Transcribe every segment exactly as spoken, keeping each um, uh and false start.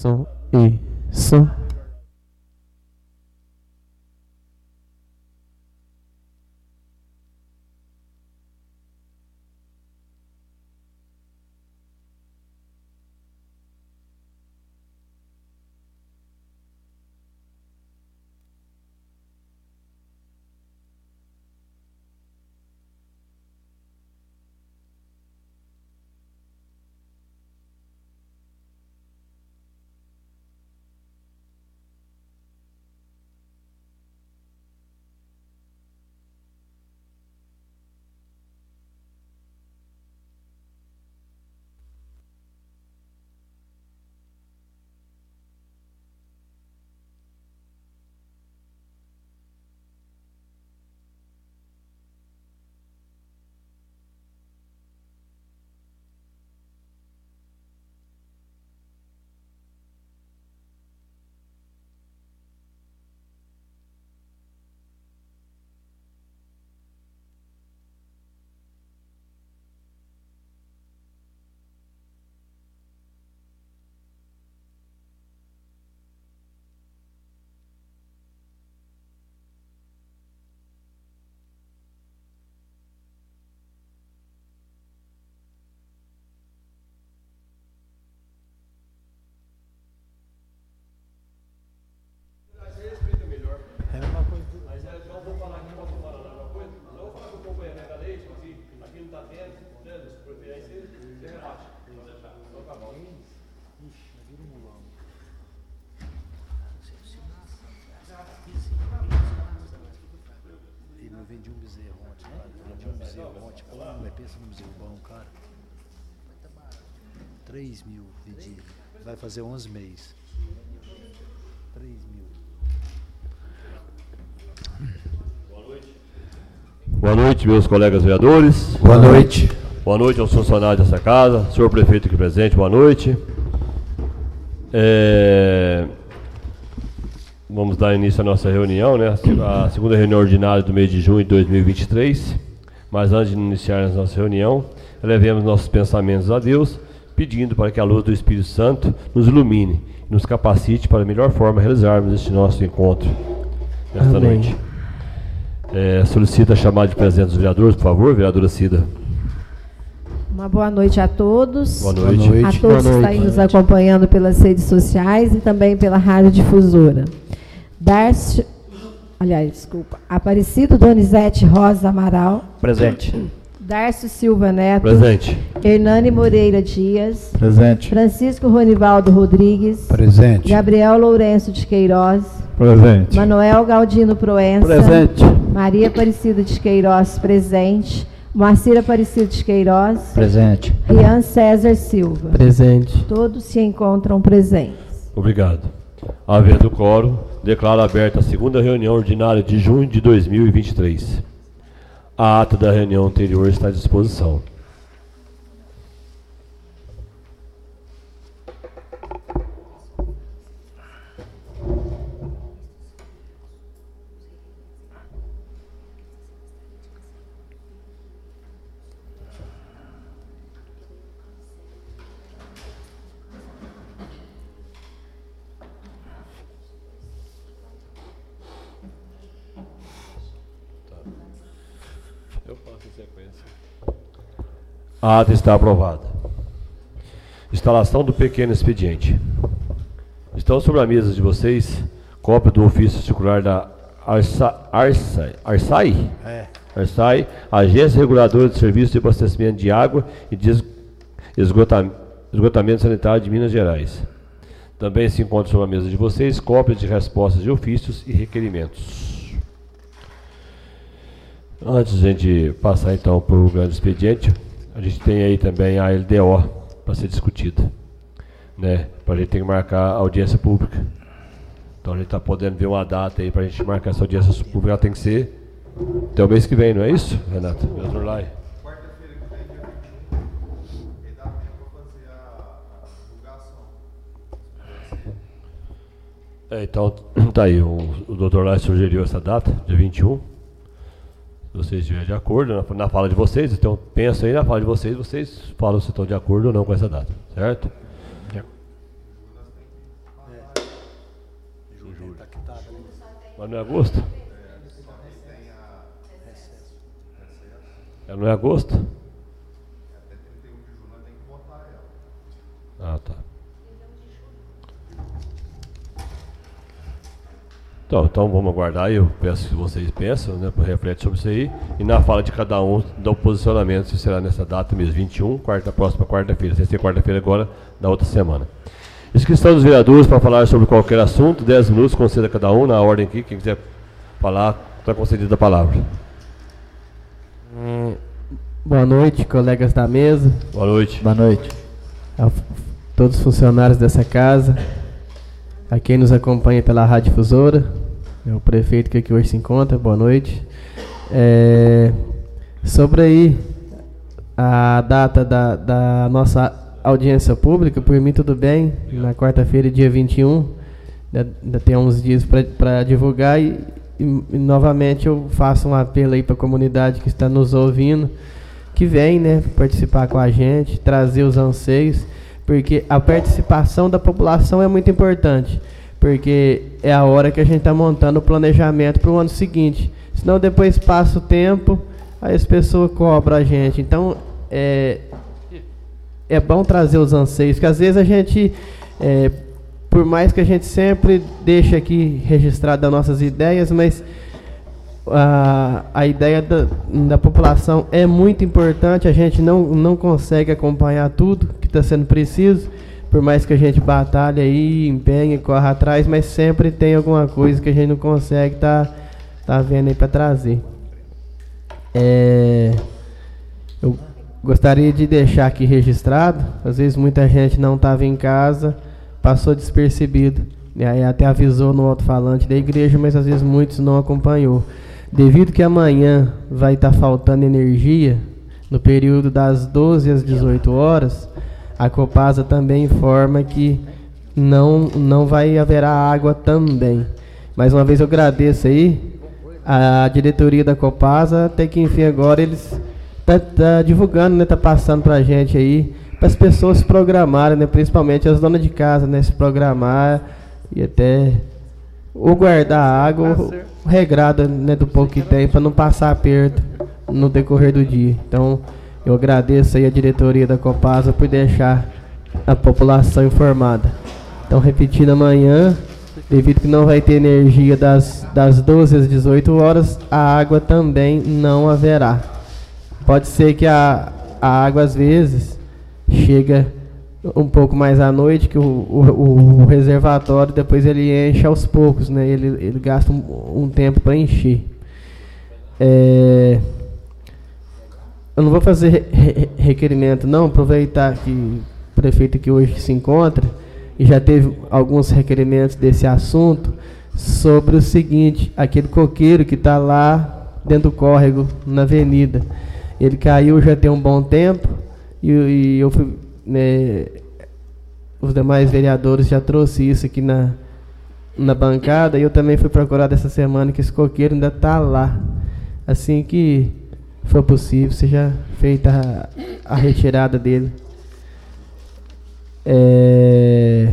Som. Isso. três mil vendi. Vai fazer onze meses. três mil. Boa noite. Boa noite, meus colegas vereadores. Boa noite. Boa noite aos funcionários dessa casa. Senhor prefeito aqui presente, boa noite. É... Vamos dar início à nossa reunião, né? A segunda reunião ordinária do mês de junho de dois mil e vinte e três. Mas antes de iniciar a nossa reunião, elevemos nossos pensamentos a Deus, pedindo para que a luz do Espírito Santo nos ilumine e nos capacite para a melhor forma realizarmos este nosso encontro nesta Amém. noite. É, solicita a chamada de presença dos vereadores, por favor, vereadora Cida. Uma boa noite a todos. Boa noite. A todos Boa que noite. estão aí nos acompanhando pelas redes sociais e também pela rádio difusora. Darcio, aliás, desculpa, Aparecido Donizete Rosa Amaral. Presente. Darcio Silva Neto. Presente. Hernani Moreira Dias. Presente. Francisco Ronivaldo Rodrigues. Presente. Gabriel Lourenço de Queiroz. Presente. Manuel Galdino Proença. Presente. Maria Aparecida de Queiroz, presente. Moacir Aparecido de Queiroz. Presente. Rian César Silva. Presente. Todos se encontram presentes. Obrigado. Havendo quórum, declaro aberta a segunda reunião ordinária de junho de dois mil e vinte e três. A ata da reunião anterior está à disposição. A ata está aprovada. Instalação do pequeno expediente. Estão sobre a mesa de vocês cópia do ofício circular da Arsa, Arsa, Arsai, É. Arsai, Agência Reguladora de Serviços de Abastecimento de Água e de esgotam, Esgotamento Sanitário de Minas Gerais. Também se encontra sobre a mesa de vocês cópias de respostas de ofícios e requerimentos. Antes de a gente passar então para o grande expediente, a gente tem aí também a L D O para ser discutida, né? Para a gente ter que marcar a audiência pública. Então a gente está podendo ver uma data aí para a gente marcar essa audiência pública. Ela tem que ser até o mês que vem, não é isso, Renato? Quarta-feira que vem, dia vinte e um, e dá tempo para fazer a divulgação. É, então, tá aí, o, o doutor Lai sugeriu essa data, dia vinte e um. Se vocês estiverem de acordo na, na fala de vocês, então pensa aí na fala de vocês, vocês falam se estão de acordo ou não com essa data, certo? Mas não é agosto? É, não é agosto? Ah, tá. Então, então vamos aguardar. Eu peço que vocês pensem, né, refletem sobre isso aí. E na fala de cada um, dá o posicionamento, se será nessa data mesmo, vinte e um, quarta, próxima quarta-feira. Se ser quarta-feira agora, da outra semana. Inscrição dos vereadores para falar sobre qualquer assunto, dez minutos, conceda cada um, na ordem aqui. Quem quiser falar, está concedida a palavra. Hum, boa noite, colegas da mesa. Boa noite. Boa noite. A todos os funcionários dessa casa, a quem nos acompanha pela Rádio Difusora, é o prefeito que aqui hoje se encontra, boa noite. É, sobre aí a data da, da nossa audiência pública, por mim tudo bem, na quarta-feira, dia vinte e um, ainda tem uns dias para divulgar e, e, e novamente eu faço um apelo aí para a comunidade que está nos ouvindo, que vem, né, participar com a gente, trazer os anseios, porque a participação da população é muito importante, porque é a hora que a gente está montando o planejamento para o ano seguinte, senão depois passa o tempo, aí as pessoas cobram a gente, então é, é bom trazer os anseios, que às vezes a gente, é, por mais que a gente sempre deixe aqui registrado as nossas ideias, mas a, a ideia da, da população é muito importante, a gente não, não consegue acompanhar tudo que está sendo preciso, por mais que a gente batalhe aí, empenhe, corra atrás, mas sempre tem alguma coisa que a gente não consegue tá, tá vendo aí para trazer. É, eu gostaria de deixar aqui registrado, às vezes muita gente não estava em casa, passou despercebido, e aí até avisou no alto-falante da igreja, mas às vezes muitos não acompanhou. Devido que amanhã vai estar tá faltando energia, no período das doze às dezoito horas, a Copasa também informa que não, não vai haverá água também. Mais uma vez eu agradeço aí a diretoria da Copasa, até que enfim agora eles tá, tá divulgando, né, tá passando pra gente aí, para as pessoas se programarem, né, principalmente as donas de casa, né, se programar e até ou guardar a água ou regrada, né, do pouco que tem, para não passar aperto no decorrer do dia. Então eu agradeço aí a diretoria da Copasa por deixar a população informada. Então, repetindo, amanhã, devido que não vai ter energia das, das doze às dezoito horas, a água também não haverá. Pode ser que a, a água, às vezes, chega um pouco mais à noite, que o, o, o reservatório, depois ele enche aos poucos, né? Ele, ele gasta um, um tempo para encher. É... Eu não vou fazer re re requerimento, não, aproveitar que o prefeito aqui hoje se encontra e já teve alguns requerimentos desse assunto sobre o seguinte, aquele coqueiro que está lá dentro do córrego, na avenida. Ele caiu já tem um bom tempo e, e eu fui, né, os demais vereadores já trouxe isso aqui na, na bancada e eu também fui procurar essa semana que esse coqueiro ainda está lá. Assim que for possível, seja feita a, a retirada dele. É,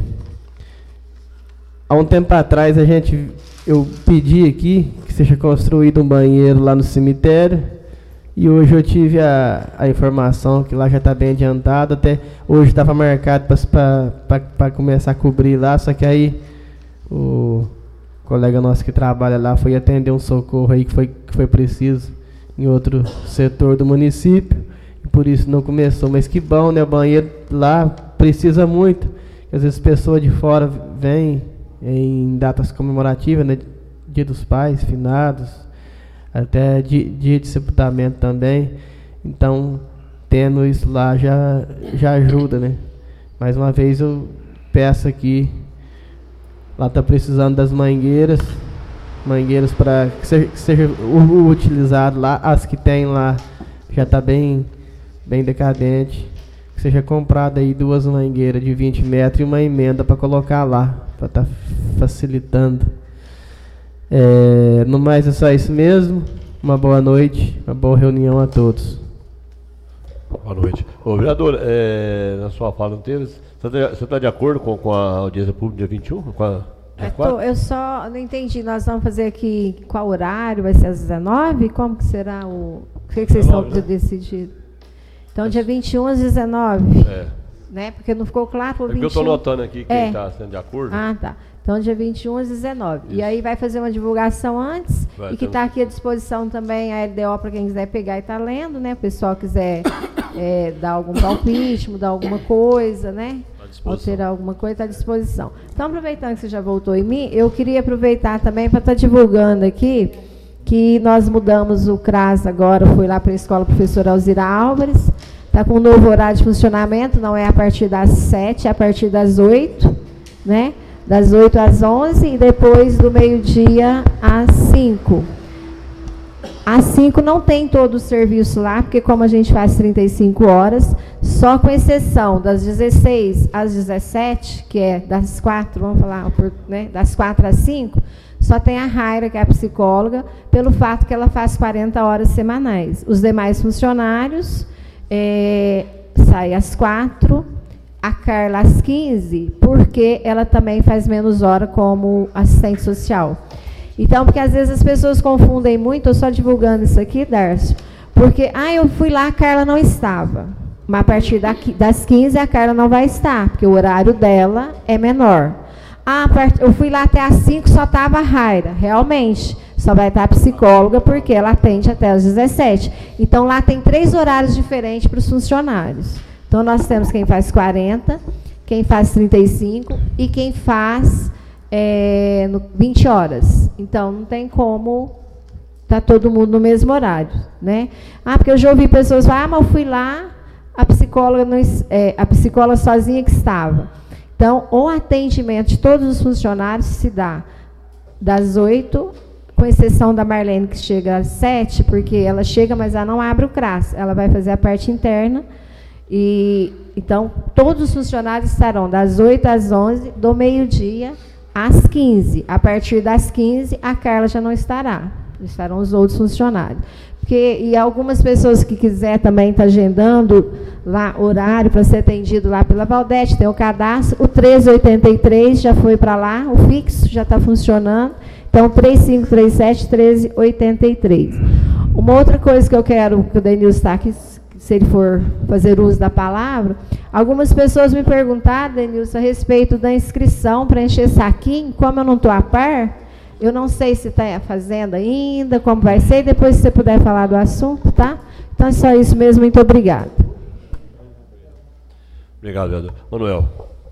há um tempo atrás a gente, eu pedi aqui que seja construído um banheiro lá no cemitério e hoje eu tive a, a informação que lá já está bem adiantado, até hoje estava marcado para começar a cobrir lá, só que aí o colega nosso que trabalha lá foi atender um socorro aí que foi, que foi preciso em outro setor do município, e por isso não começou, mas que bom, né, o banheiro lá precisa muito, às vezes pessoas de fora vêm em datas comemorativas, né, dia dos pais, finados, até dia, dia de sepultamento também, então tendo isso lá já, já ajuda, né. Mais uma vez eu peço aqui, lá está precisando das mangueiras, mangueiras para que seja, que seja utilizado lá, as que tem lá já está bem, bem decadente, que seja comprada aí duas mangueiras de vinte metros e uma emenda para colocar lá, para estar tá facilitando. É, no mais é só isso mesmo, uma boa noite, uma boa reunião a todos. Boa noite. Ô, vereador, é, na sua fala não teve, você está de acordo com, com a audiência pública dia vinte e um? Com a Dia Eu, quatro? tô, eu só não entendi. Nós vamos fazer aqui qual horário? Vai ser às dezenove? Como que será o. O que, que vocês estão dezenove, né? decidindo? Então, dia vinte e um às dezenove. É. Né? Porque não ficou claro para o É porque eu vinte e um. estou notando aqui quem É. está sendo de acordo. Ah, tá. Então, dia vinte e um às dezenove. Isso. E aí vai fazer uma divulgação antes. Vai, e que temos- está aqui à disposição também a L D O para quem quiser pegar e estar lendo, né? O pessoal quiser é, dar algum palpite, mudar alguma coisa, né? À disposição. Alterar alguma coisa, está à disposição. Então, aproveitando que você já voltou em mim, eu queria aproveitar também para estar divulgando aqui que nós mudamos o C R A S agora, fui lá para a escola professora Alzira Álvares, está com um novo horário de funcionamento, não é a partir das sete, é a partir das oito, né? Das oito às onze e depois do meio-dia às cinco. Às cinco não tem todo o serviço lá, porque como a gente faz trinta e cinco horas, só com exceção das dezesseis às dezessete, que é das quatro, vamos falar, né, das quatro às cinco, só tem a Raira, que é a psicóloga, pelo fato que ela faz quarenta horas semanais. Os demais funcionários é, saem às quatro, a Carla às quinze, porque ela também faz menos hora como assistente social. Então, porque às vezes as pessoas confundem muito, eu só divulgando isso aqui, Darcio, porque, ah, eu fui lá, a Carla não estava. Mas a partir daqui, das quinze, a Carla não vai estar, porque o horário dela é menor. Ah, eu fui lá até às cinco, só estava a Raira. Realmente, só vai estar a psicóloga, porque ela atende até às dezessete. Então, lá tem três horários diferentes para os funcionários. Então, nós temos quem faz quarenta, quem faz trinta e cinco e quem faz é, no vinte horas. Então, não tem como estar todo mundo no mesmo horário, né? Ah, porque eu já ouvi pessoas falar, ah, mas eu fui lá, a psicóloga, não, é, a psicóloga sozinha que estava. Então, o atendimento de todos os funcionários se dá das oito, com exceção da Marlene, que chega às sete, porque ela chega, mas ela não abre o C R A S, ela vai fazer a parte interna. E, então, todos os funcionários estarão das oito às onze, do meio-dia às quinze. A partir das quinze, a Carla já não estará. Estarão os outros funcionários. Porque, e algumas pessoas que quiser também estar tá agendando lá horário para ser atendido lá pela Valdete, tem o cadastro, o treze oitenta e três já foi para lá, o fixo já está funcionando. Então, três cinco três sete, treze oitenta e três. Uma outra coisa que eu quero, que o Denilson está aqui, se ele for fazer uso da palavra, algumas pessoas me perguntaram, Denilson, a respeito da inscrição para encher saquinho, como eu não estou a par, eu não sei se está fazendo ainda, como vai ser, e depois se você puder falar do assunto, tá? Então é só isso mesmo, muito obrigada. Obrigado, vereador. Manuel.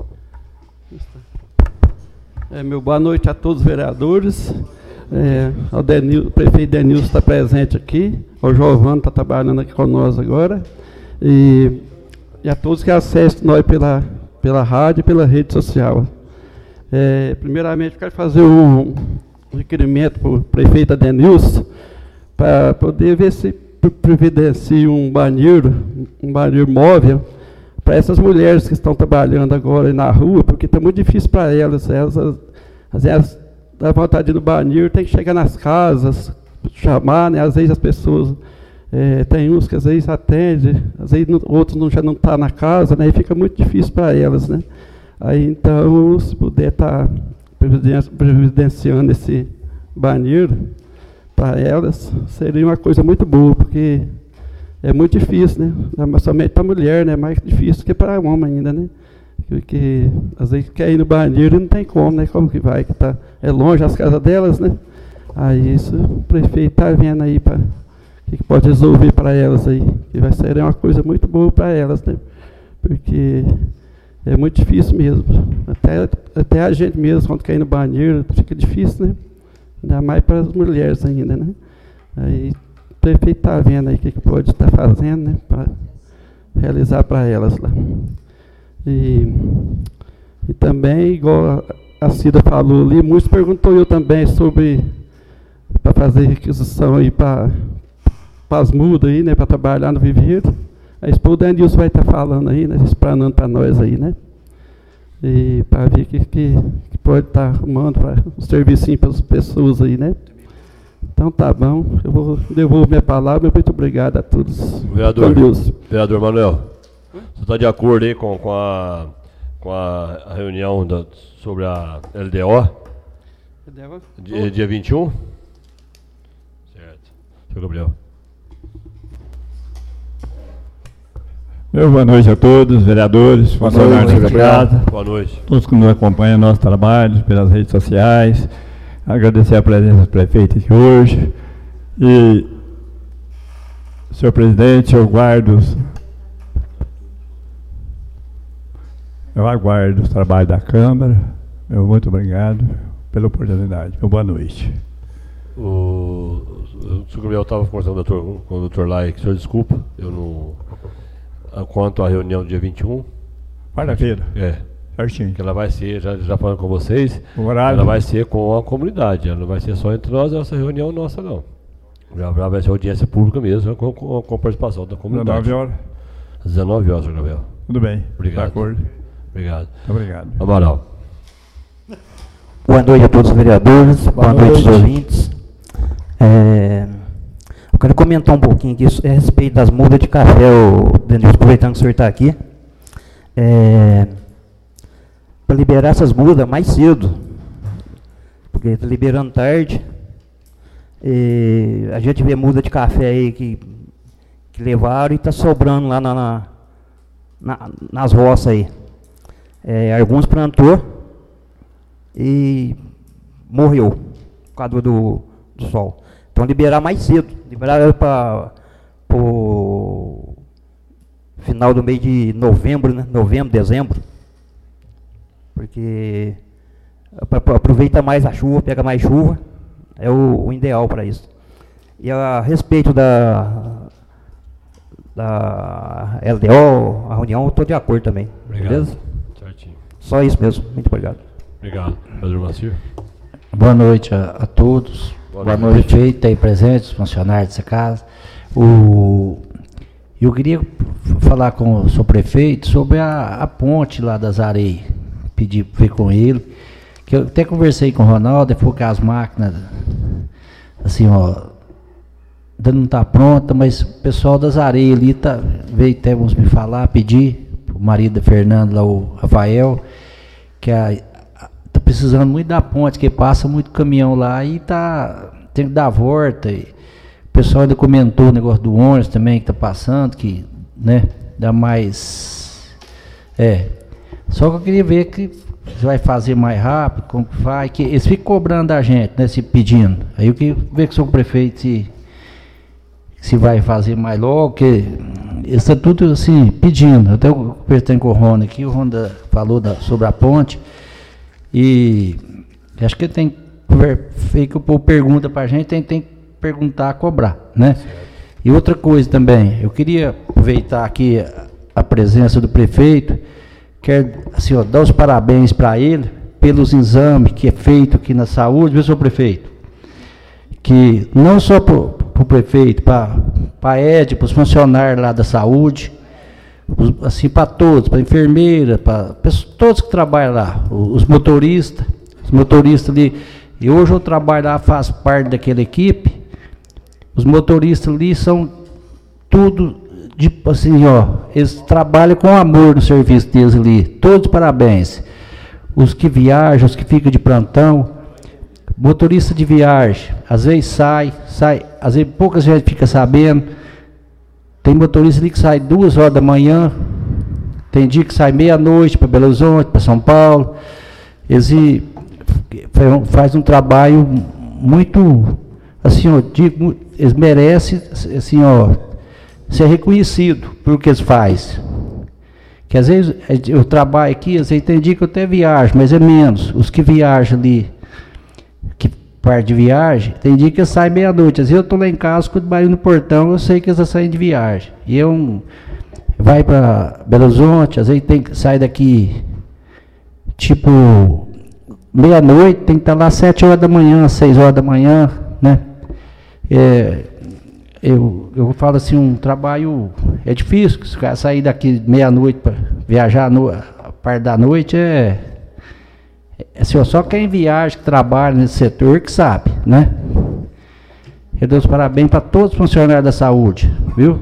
É, meu boa noite a todos os vereadores. É, o, Denil, o prefeito Denilson está presente aqui, o Giovano está trabalhando aqui com nós agora, e, e a todos que acessam nós pela, pela rádio e pela rede social. É, primeiramente, quero fazer um, um requerimento para o prefeito Denilson, para poder ver se providencia um banheiro, um banheiro móvel, para essas mulheres que estão trabalhando agora na rua, porque está muito difícil para elas, elas, às vezes, dá vontade de ir no banheiro, tem que chegar nas casas, chamar, né? Às vezes as pessoas, é, tem uns que às vezes atendem, às vezes não, outros não, já não estão tá na casa, né? E fica muito difícil para elas, né? Aí, então, se puder estar tá providenciando esse banheiro para elas, seria uma coisa muito boa, porque é muito difícil, né? Mas somente para mulher, né? Mais difícil que para homem ainda, né? Porque às vezes quer ir no banheiro e não tem como, né? Como que vai? Que tá, é longe as casas delas, né? Aí isso o prefeito está vendo aí para que, que pode resolver para elas aí. Que vai ser uma coisa muito boa para elas, né? Porque é muito difícil mesmo. Até, até a gente mesmo, quando quer ir no banheiro, fica difícil, né? Ainda mais para as mulheres ainda, né? Aí o prefeito está vendo aí o que, que pode estar tá fazendo, né? Para realizar para elas lá. E, e também, igual a Cida falou ali, muitos perguntou eu também sobre, para fazer requisição aí para as mudas aí, né, para trabalhar no viveiro. A esposa do Denilson vai estar tá falando aí, né, explanando para nós aí, né, e para ver o que, que, que pode estar tá arrumando para um serviço para as pessoas aí, né. Então tá bom, eu vou devolver minha palavra, muito obrigado a todos. Vereador, vereador Manuel. Você está de acordo aí com, com, a, com a, a reunião da, sobre a L D O? Dia, dia vinte e um? Certo. Senhor Gabriel. Meu boa noite a todos, vereadores, funcionários da casa. Boa noite. Todos que nos acompanham no nosso trabalho pelas redes sociais. Agradecer a presença do prefeito aqui hoje. E, senhor presidente, eu guardo, eu aguardo o trabalho da Câmara. Meu muito obrigado pela oportunidade. Meu boa noite. O, o senhor Gabriel estava conversando com o doutor, com o doutor Lai, que o senhor desculpa, eu não... Quanto à reunião do dia vinte e um? Quarta-feira. É. Certinho. Que ela vai ser, já, já falando com vocês, o horário. Ela vai ser com a comunidade, ela não vai ser só entre nós, essa reunião nossa não. Já, já vai ser audiência pública mesmo, com, com, com a participação da comunidade. dezenove horas? Às dezenove horas, senhor Gabriel. Tudo bem. Obrigado. De acordo. Obrigado. Muito obrigado. Amaral. Boa noite a todos os vereadores, boa, boa noite aos ouvintes. É... Eu quero comentar um pouquinho aqui a respeito das mudas de café, o Denilson, aproveitando que o senhor está aqui. É, para liberar essas mudas mais cedo, porque está liberando tarde. E a gente vê muda de café aí que, que levaram e está sobrando lá na, na, na, nas roças aí. É, alguns plantou e morreu por causa do, do sol. Então liberar mais cedo, liberar para o final do mês de novembro, né? Novembro, dezembro, porque aproveita mais a chuva, pega mais chuva, é o, o ideal para isso. E a respeito da, da L D O, a reunião, eu estou de acordo também. Obrigado. Beleza? Certinho. Só isso mesmo, muito obrigado. Obrigado. Pedro Macir. Boa noite a, a todos. Boa, Boa noite. noite, prefeito aí presentes, os funcionários dessa casa. O, eu queria falar com o seu prefeito sobre a, a ponte lá das Areias. Pedir para ver com ele. Que eu até conversei com o Ronaldo, ele falou que as máquinas, assim, ó, ainda não está pronta, mas o pessoal das Areias ali tá, veio até uns me falar, pedir, o marido da Fernanda, lá, o Rafael, que a. Está precisando muito da ponte, que passa muito caminhão lá e tá, tem que dar a volta. E o pessoal ainda comentou o negócio do ônibus também que está passando, que, né, dá mais. É. Só que eu queria ver que vai fazer mais rápido, como que vai, que eles ficam cobrando da gente, né, se pedindo. Aí eu queria ver com o seu prefeito se, se vai fazer mais logo, que eles estão tudo assim, pedindo. Até eu conversei com o Ronda aqui, o Ronda falou da, sobre a ponte. E acho que tem que o povo pergunta para a gente, tem, tem que perguntar, cobrar, né? Certo. E outra coisa também, eu queria aproveitar aqui a, a presença do prefeito, quero assim, ó, dar os parabéns para ele pelos exames que é feito aqui na saúde, viu, senhor prefeito? Que não só para o prefeito, para a Ed, para os funcionários lá da saúde, assim, para todos, para a enfermeira, para todos que trabalham lá, os motoristas, os motoristas ali, e hoje eu trabalho lá, faço parte daquela equipe, os motoristas ali são tudo, de, assim, ó, eles trabalham com amor no serviço deles ali, todos parabéns, os que viajam, os que ficam de plantão, motorista de viagem, às vezes sai, sai, às vezes pouca gente fica sabendo. Tem motorista ali que sai duas horas da manhã, tem dia que sai meia-noite para Belo Horizonte, para São Paulo. Eles fazem um trabalho muito, assim, ó, digo, eles merecem, assim, ó, ser reconhecido por que eles fazem. Que às vezes eu trabalho aqui, às vezes tem dia que eu até viajo, mas é menos. Os que viajam ali, que parte de viagem, tem dia que eu saio meia-noite. Às vezes eu estou lá em casa, quando baio no portão, eu sei que eles estão saindo de viagem. E eu vai para Belo Horizonte, às vezes tem que sair daqui tipo meia-noite, tem que estar lá sete horas da manhã, seis horas da manhã, né? É, eu, eu falo assim, um trabalho é difícil, se o cara sair daqui meia-noite para viajar no, a parte da noite é. Assim, só quem viaja, que trabalha nesse setor, que sabe, né? Eu dou os parabéns para todos os funcionários da saúde, viu?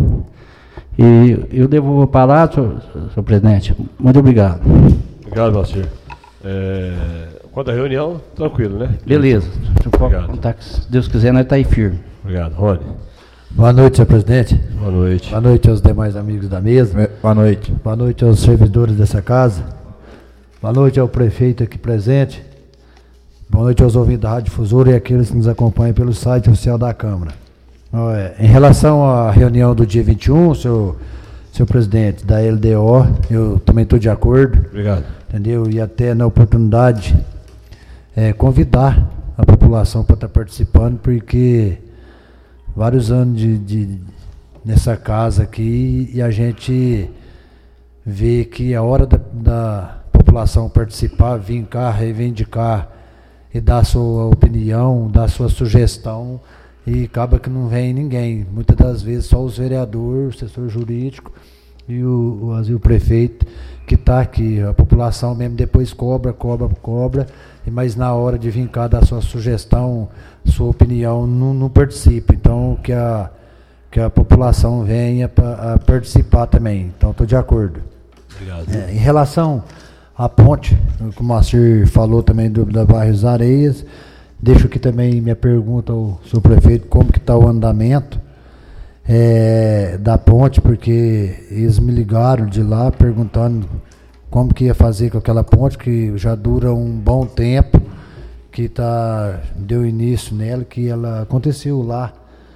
E eu devolvo a palavra, senhor, senhor presidente. Muito obrigado. Obrigado, Valcir. É, Quanto à reunião, tranquilo, né? Beleza. Obrigado. Contar que, se Deus quiser, nós tá aí firme. Obrigado. Rony. Boa noite, senhor presidente. Boa noite. Boa noite aos demais amigos da mesa. Boa noite. Boa noite aos servidores dessa casa. Boa noite ao prefeito aqui presente. Boa noite aos ouvintes da Rádio Difusora e aqueles que nos acompanham pelo site oficial da Câmara. Em relação à reunião do dia vinte e um, senhor, senhor presidente, da L D O, eu também estou de acordo. Obrigado. Entendeu? E até na oportunidade é, convidar a população para estar participando, porque vários anos de, de, nessa casa aqui e a gente vê que a hora da, da população participar, vir cá, reivindicar e dar a sua opinião, dar a sua sugestão, e acaba que não vem ninguém. Muitas das vezes só os vereadores, o assessor jurídico e o, o, o prefeito que está aqui. A população mesmo depois cobra, cobra, cobra, mas na hora de vir cá dar sua sugestão, sua opinião, não, não participa. Então, que a, que a população venha para participar também. Então, estou de acordo. Obrigado. É, em relação à ponte, como o Moacir falou também do, da Bairros Areias, deixo aqui também minha pergunta ao senhor prefeito, como que está o andamento é, da ponte, porque eles me ligaram de lá perguntando como que ia fazer com aquela ponte, que já dura um bom tempo, que tá, deu início nela, que ela aconteceu lá,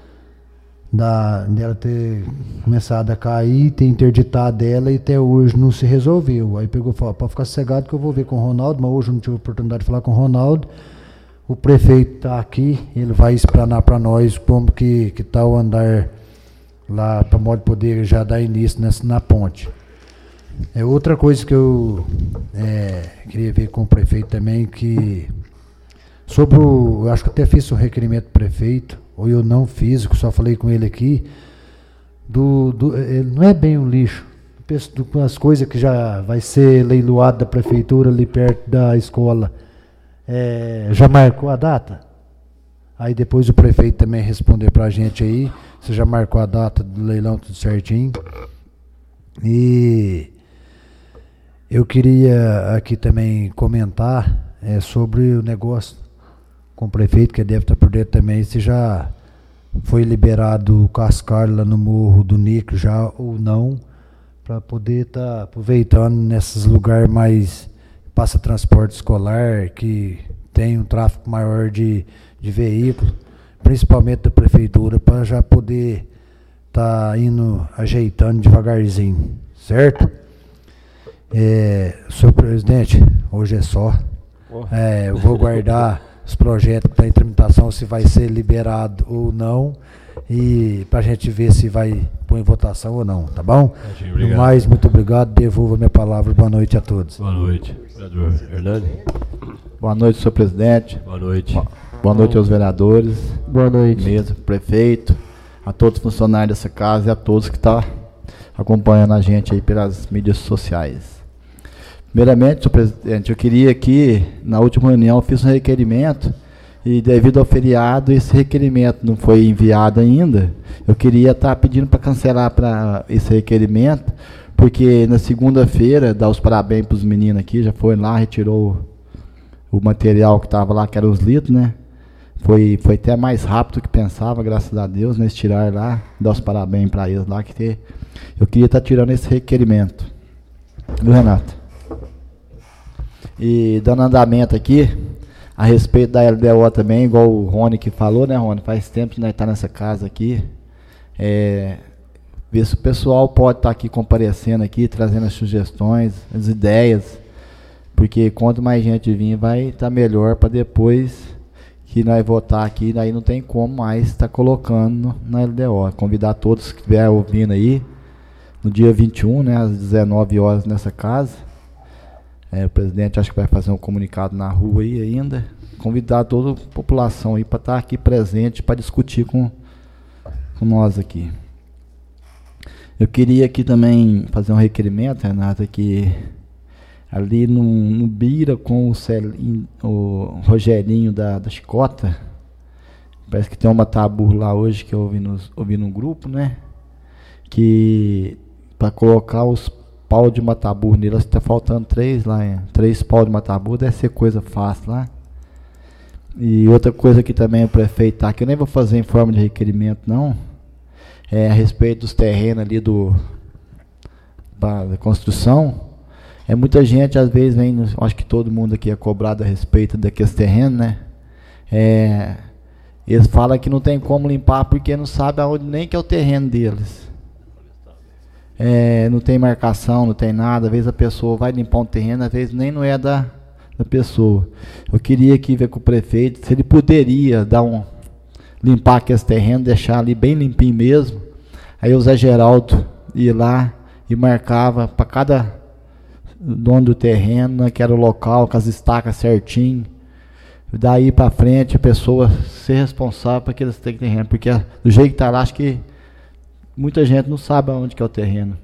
da, dela ter começado a cair, ter interditado dela e até hoje não se resolveu. Aí pegou e falou, pode ficar sossegado que eu vou ver com o Ronaldo, mas hoje eu não tive oportunidade de falar com o Ronaldo. O prefeito está aqui, ele vai explanar para nós como que está o andar lá, para modo poder já dar início nessa, na ponte. É outra coisa que eu é, queria ver com o prefeito também, que sobre o, eu acho que até fiz um requerimento do prefeito, ou eu não fiz, só falei com ele aqui, do, do, não é bem um lixo, as coisas que já vai ser leiloado da prefeitura ali perto da escola. É, já marcou a data? Aí depois o prefeito também responder para a gente aí, se já marcou a data do leilão, tudo certinho. E eu queria aqui também comentar é, sobre o negócio com o prefeito, que deve estar por dentro também, se já foi liberado o cascalho lá no Morro do Nico já ou não, para poder estar tá aproveitando nesses lugares mais passa transporte escolar, que tem um tráfego maior de, de veículos, principalmente da prefeitura, para já poder estar tá indo ajeitando devagarzinho, certo? É, senhor presidente, hoje é só. É, eu vou guardar os projetos que estão em tramitação, se vai ser liberado ou não, e para a gente ver se vai pôr em votação ou não, tá bom? No mais, muito obrigado, devolvo a minha palavra. Boa noite a todos. Boa noite. Vereador Hernani. Boa noite, senhor presidente. Boa noite. Boa noite aos vereadores. Boa noite. Mesa, prefeito, a todos os funcionários dessa casa e a todos que estão acompanhando a gente aí pelas mídias sociais. Primeiramente, senhor presidente, eu queria aqui, na última reunião, eu fiz um requerimento e devido ao feriado, esse requerimento não foi enviado ainda. Eu queria estar pedindo para cancelar para esse requerimento, porque na segunda-feira, dar os parabéns para os meninos aqui, já foi lá, retirou o material que estava lá, que era os litros, né? Foi, foi até mais rápido do que pensava, graças a Deus, né? Eles tiraram lá, dar os parabéns para eles lá, que ter, eu queria estar tirando esse requerimento. Viu, Renato? E dando andamento aqui, a respeito da L D O também, igual o Rony que falou, né, Rony? Faz tempo que nós estamos nessa casa aqui. É, ver se o pessoal pode estar aqui comparecendo aqui, trazendo as sugestões, as ideias, porque quanto mais gente vir, vai estar melhor para depois que nós votar aqui, aí não tem como mais estar colocando na L D O. Convidar todos que estiverem ouvindo aí, no dia vinte e um, né, às dezenove horas nessa casa. É, o presidente acho que vai fazer um comunicado na rua aí ainda. Convidar toda a população aí para estar aqui presente para discutir com, com nós aqui. Eu queria aqui também fazer um requerimento, Renato, que ali no, no Bira com o, Celinho, o Rogerinho da, da Chicota, parece que tem uma tabu lá hoje que eu ouvi, nos, ouvi no grupo, né? Que para colocar os pau de mataburro nele, está faltando três lá, hein? Três pau de mataburro, deve ser coisa fácil lá. E outra coisa que também o prefeito tá, que eu nem vou fazer em forma de requerimento não, é a respeito dos terrenos ali do da, da construção. É muita gente, às vezes, vem, acho que todo mundo aqui é cobrado a respeito daqueles terrenos, né? É, eles falam que não tem como limpar porque não sabe aonde nem que é o terreno deles. É, não tem marcação, não tem nada. Às vezes a pessoa vai limpar um terreno, às vezes nem não é da, da pessoa. Eu queria aqui ver com o prefeito se ele poderia dar um, limpar aqueles terrenos, deixar ali bem limpinho mesmo. Aí o Zé Geraldo ia lá e marcava para cada dono do terreno, né, que era o local, com as estacas certinho. Daí para frente a pessoa ser responsável para aqueles terrenos, porque do jeito que está lá, acho que muita gente não sabe onde que é o terreno.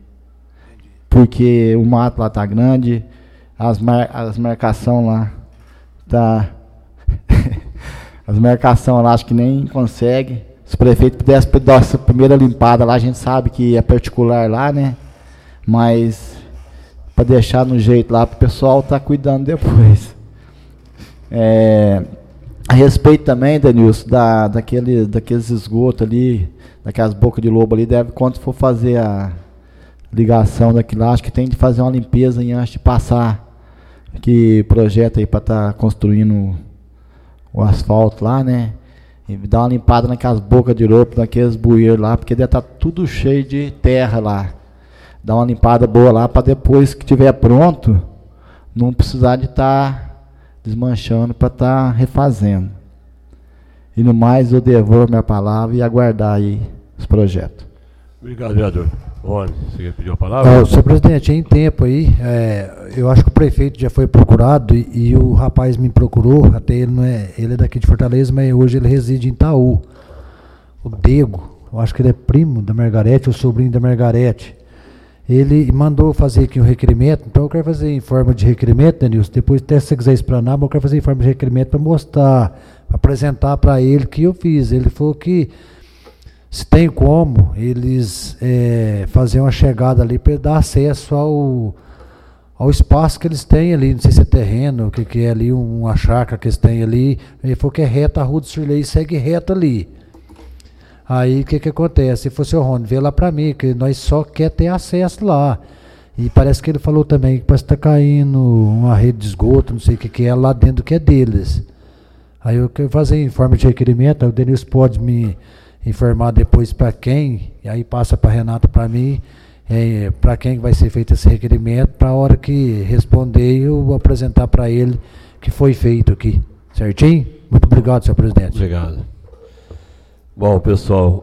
Porque o mato lá está grande, as, mar, as marcações lá tá as marcações lá acho que nem consegue. Se o prefeito pudesse dar essa primeira limpada lá, a gente sabe que é particular lá, né? Mas para deixar no jeito lá, para o pessoal estar tá cuidando depois. É, a respeito também, Denilson, da, daquele, daqueles esgotos ali, daquelas bocas de lobo ali, deve, quando for fazer a ligação daquilo lá, acho que tem de fazer uma limpeza antes de passar, que projeto aí para estar tá construindo o asfalto lá, né? E dar uma limpada naquelas bocas de lobo, naqueles bueiros lá, porque deve estar tá tudo cheio de terra lá. Dar uma limpada boa lá para depois que tiver pronto, não precisar de estar tá desmanchando para estar tá refazendo. E no mais eu devolvo minha palavra e aguardar aí os projetos. Obrigado, vereador. Rony, você pediu a palavra? Oh, senhor presidente, em tempo aí, é, eu acho que o prefeito já foi procurado e, e o rapaz me procurou, até ele não é, ele é daqui de Fortaleza, mas hoje ele reside em Itaú. O Dego, eu acho que ele é primo da Margarete, ou sobrinho da Margarete. Ele mandou fazer aqui um requerimento, então eu quero fazer em forma de requerimento, Denilson, depois até se você quiser explanar, mas eu quero fazer em forma de requerimento para mostrar, apresentar para ele que eu fiz. Ele falou que se tem como eles é, fazer uma chegada ali para dar acesso ao, ao espaço que eles têm ali, não sei se é terreno, o que, que é ali, uma chácara que eles têm ali. Ele falou que é reta, a rua do Cirlei segue reto ali. Aí o que que acontece? Se fosse o Rony, vê lá para mim, que nós só quer ter acesso lá. E parece que ele falou também que parece que está caindo uma rede de esgoto, não sei o que que é, lá dentro que é deles. Aí eu quero fazer em forma de requerimento, o Denilson pode me informar depois para quem, e aí passa para a Renata para mim, é, para quem vai ser feito esse requerimento, para a hora que responder eu vou apresentar para ele que foi feito aqui. Certinho? Muito obrigado, senhor presidente. Obrigado. Bom, pessoal,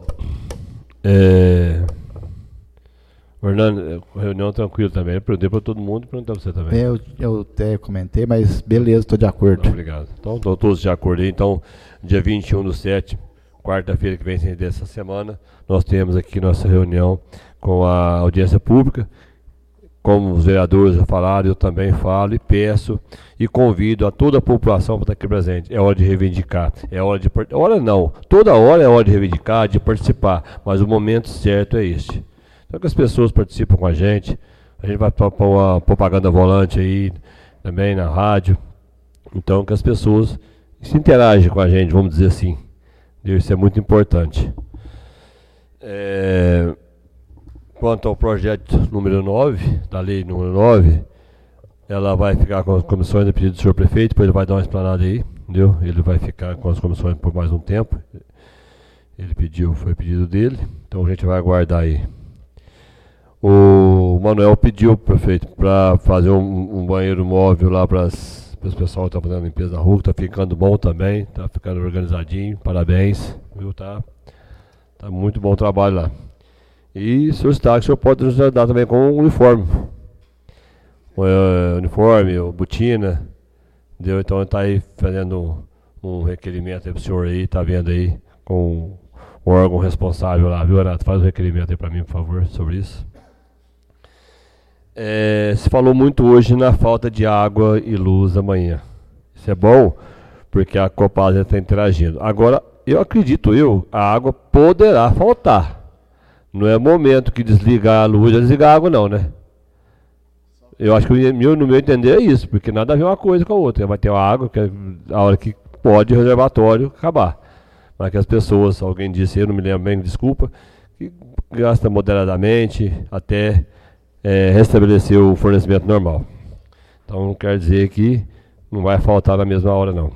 é... Fernando, reunião tranquila também. Eu perguntei para todo mundo e perguntei para você também. Eu, eu até comentei, mas beleza, estou de acordo. Não, obrigado. Então, estão todos de acordo aí. Então, dia vinte e um do sete, quarta-feira que vem, dessa semana, nós temos aqui nossa reunião com a audiência pública. Como os vereadores já falaram, eu também falo e peço e convido a toda a população para estar aqui presente. É hora de reivindicar, é hora de... Hora não, toda hora é hora de reivindicar, de participar, mas o momento certo é este. Então que as pessoas participam com a gente, a gente vai pôr uma propaganda volante aí, também na rádio, então que as pessoas se interagem com a gente, vamos dizer assim. Isso é muito importante. É... Quanto ao projeto número nove, da lei número nove, ela vai ficar com as comissões a pedido do senhor prefeito, depois ele vai dar uma explanada aí, entendeu? Ele vai ficar com as comissões por mais um tempo. Ele pediu, foi pedido dele, então a gente vai aguardar aí. O Manuel pediu, prefeito, para fazer um, um banheiro móvel lá para os pessoal que estão fazendo a limpeza da rua, que está ficando bom também, está ficando organizadinho, parabéns, viu? Tá, tá muito bom o trabalho lá. E se o destaque, o senhor pode nos ajudar também com o uniforme. O uh, uniforme, o botina. Entendeu? Então está aí fazendo um, um requerimento aí para o senhor aí, está vendo aí com o órgão responsável lá, viu, Renato? Faz um requerimento aí para mim, por favor, sobre isso. É, se falou muito hoje na falta de água e luz amanhã. Isso é bom, porque a Copasa está interagindo. Agora, eu acredito eu, a água poderá faltar. Não é momento que desligar a luz e desligar a água não, né? eu acho que o meu, no meu entender é isso, porque nada a ver uma coisa com a outra. Vai ter uma água, que é a hora que pode o reservatório acabar. Mas que as pessoas, alguém disse, eu não me lembro bem, desculpa, que gasta moderadamente até é, restabelecer o fornecimento normal. Então não quer dizer que não vai faltar na mesma hora, não.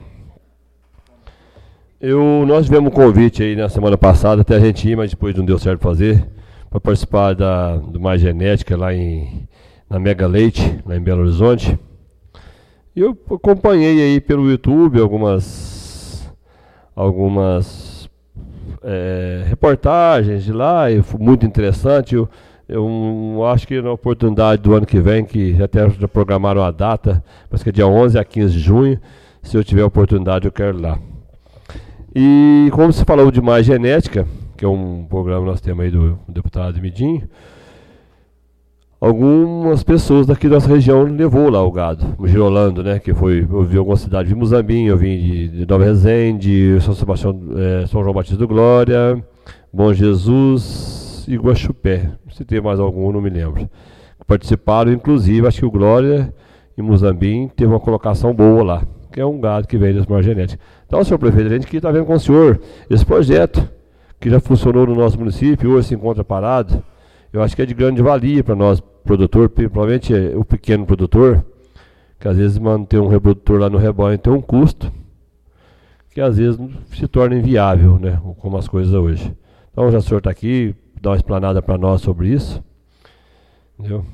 Eu, nós tivemos um convite aí na semana passada, até a gente ir, mas depois não deu certo fazer, para participar da, do Mais Genética lá em, na Mega Leite, lá em Belo Horizonte. E eu acompanhei aí pelo YouTube algumas, algumas é, reportagens de lá, e foi muito interessante. Eu, eu acho que na oportunidade do ano que vem, que já até já programaram a data, parece que é dia onze a quinze de junho, se eu tiver a oportunidade eu quero ir lá. E como você falou de Mais Genética, que é um programa que nós temos aí do deputado Midinho, algumas pessoas daqui da nossa região levou lá o gado, o Girolando, né, que foi, eu vi alguma cidade de Muzambinho, eu vim de, de Nova Resende, São Sebastião, é, São João Batista do Glória, Bom Jesus e Guaxupé, se tem mais algum, não me lembro. Participaram, inclusive, acho que o Glória e Muzambinho teve uma colocação boa lá, que é um gado que vem das Mais Genéticas. Então, senhor prefeito, a gente que está vendo com o senhor esse projeto, que já funcionou no nosso município, hoje se encontra parado, eu acho que é de grande valia para nós, produtor, principalmente o pequeno produtor, que às vezes manter um reprodutor lá no rebanho tem um custo, que às vezes se torna inviável, né, como as coisas hoje. Então, já o senhor está aqui, dá uma explanada para nós sobre isso. Entendeu?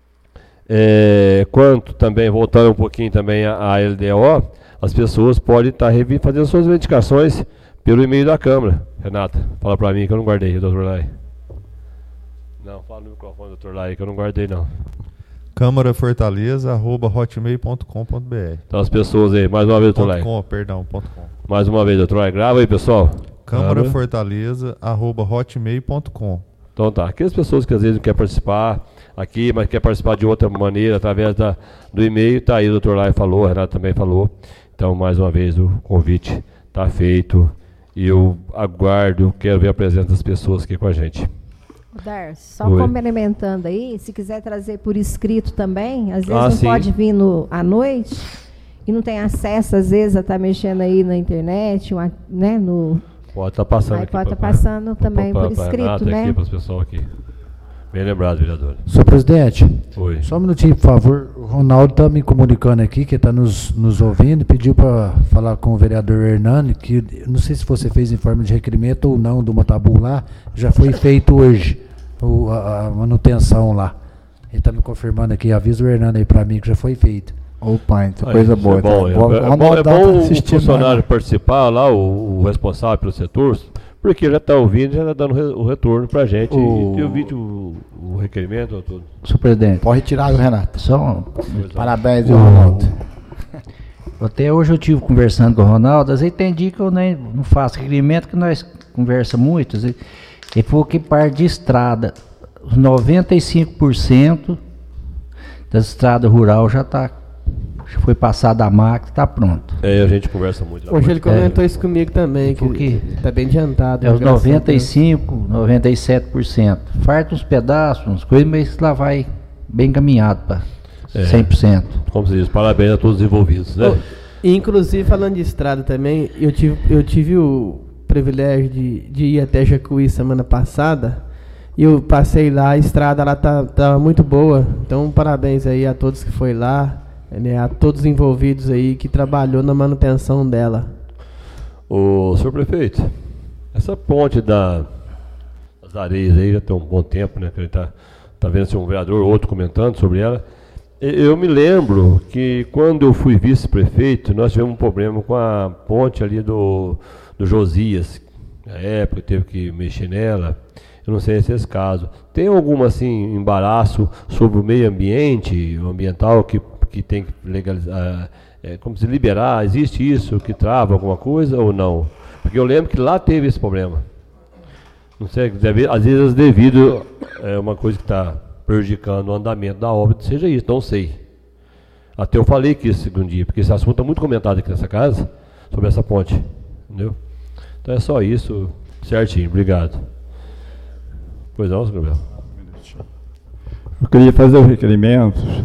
É, quanto também, voltando um pouquinho também à L D O, as pessoas podem estar tá fazendo suas reivindicações pelo e-mail da Câmara. Renata, fala para mim que eu não guardei, doutor Lai. Não, fala no microfone, doutor Lai, que eu não guardei não. câmara fortaleza arroba hotmail ponto com ponto br. Então as pessoas aí, mais uma vez, doutor Lai. Com, perdão, ponto com. Mais uma vez, doutor Lai, grava aí, pessoal. câmara fortaleza arroba hotmail ponto com. Então tá, aquelas pessoas que às vezes não querem participar aqui, mas quer participar de outra maneira, através da, do e-mail, tá aí, o doutor Lai falou, a Renata também falou. Então, mais uma vez, o convite está feito e eu aguardo, quero ver a presença das pessoas aqui com a gente. Darcy, só Oi. complementando aí, se quiser trazer por escrito também, às vezes Ah, não sim. pode vir no, à noite e não tem acesso, às vezes, a estar mexendo aí na internet, uma, né, no... Pode estar passando Aí aqui. pode pra- estar passando pra- também pra- por pra escrito, Renata né? aqui, para as pessoas aqui. Bem lembrado, vereador. Senhor presidente, Oi. só um minutinho, por favor. O Ronaldo está me comunicando aqui, que está nos, nos ouvindo, e pediu para falar com o vereador Hernani, que não sei se você fez em forma de requerimento ou não do Motabu lá, já foi feito hoje o, a, a manutenção lá. Ele está me confirmando aqui, avisa o Hernani aí para mim que já foi feito. Opa, então Aí, coisa isso boa. É bom, então. é, Vou- é vou bom, é anotar, bom tá o assistindo, funcionário né? participar lá, o, o responsável pelo setor, porque já está ouvindo, já está dando re- o retorno para a gente. O- E eu vi o, o requerimento, tudo. Senhor presidente, Pode retirar, Renato. só um- Pois parabéns, O- viu, Ronaldo. Até hoje eu estive conversando com o Ronaldo, às vezes tem dia que eu nem não faço requerimento, que nós conversa muito. às vezes- Ele falou que parte de estrada, os noventa e cinco por cento das estradas rural já está, já foi passada a máquina, está pronto. É, a gente conversa muito. lá Hoje ele muito. comentou isso comigo também, que Por quê? está bem adiantado. É os graças a noventa e Deus. cinco, noventa e sete por cento. Farta uns pedaços, umas coisas, mas lá vai bem caminhado para É. cem por cento. Como se diz, parabéns a todos os envolvidos, né? Oh, e, inclusive, falando de estrada também, eu tive, eu tive o privilégio de, de ir até Jacuí semana passada. E eu passei lá, a estrada lá tá, tá muito boa. Então, parabéns aí a todos que foi lá, né, a todos os envolvidos aí que trabalhou na manutenção dela. Ô, senhor prefeito, essa ponte da, das areias aí já tem um bom tempo, né? Que a gente tá, tá vendo se um vereador ou outro comentando sobre ela. E- Eu me lembro que quando eu fui vice-prefeito, nós tivemos um problema com a ponte ali do, do Josias. Na época teve que mexer nela. Eu não sei se é esse caso. Tem algum assim embaraço sobre o meio ambiente, o ambiental que, que tem que legalizar, é, como se liberar? Existe isso que trava alguma coisa ou não? Porque eu lembro que lá teve esse problema. Não sei, deve, às vezes devido é uma coisa que está prejudicando o andamento da obra, seja isso, não sei. Até eu falei que esse um dia, porque esse assunto é muito comentado aqui nessa casa, sobre essa ponte, entendeu? Então é só isso, certinho, obrigado. Pois não, senhor Gabriel. Eu queria fazer o requerimento.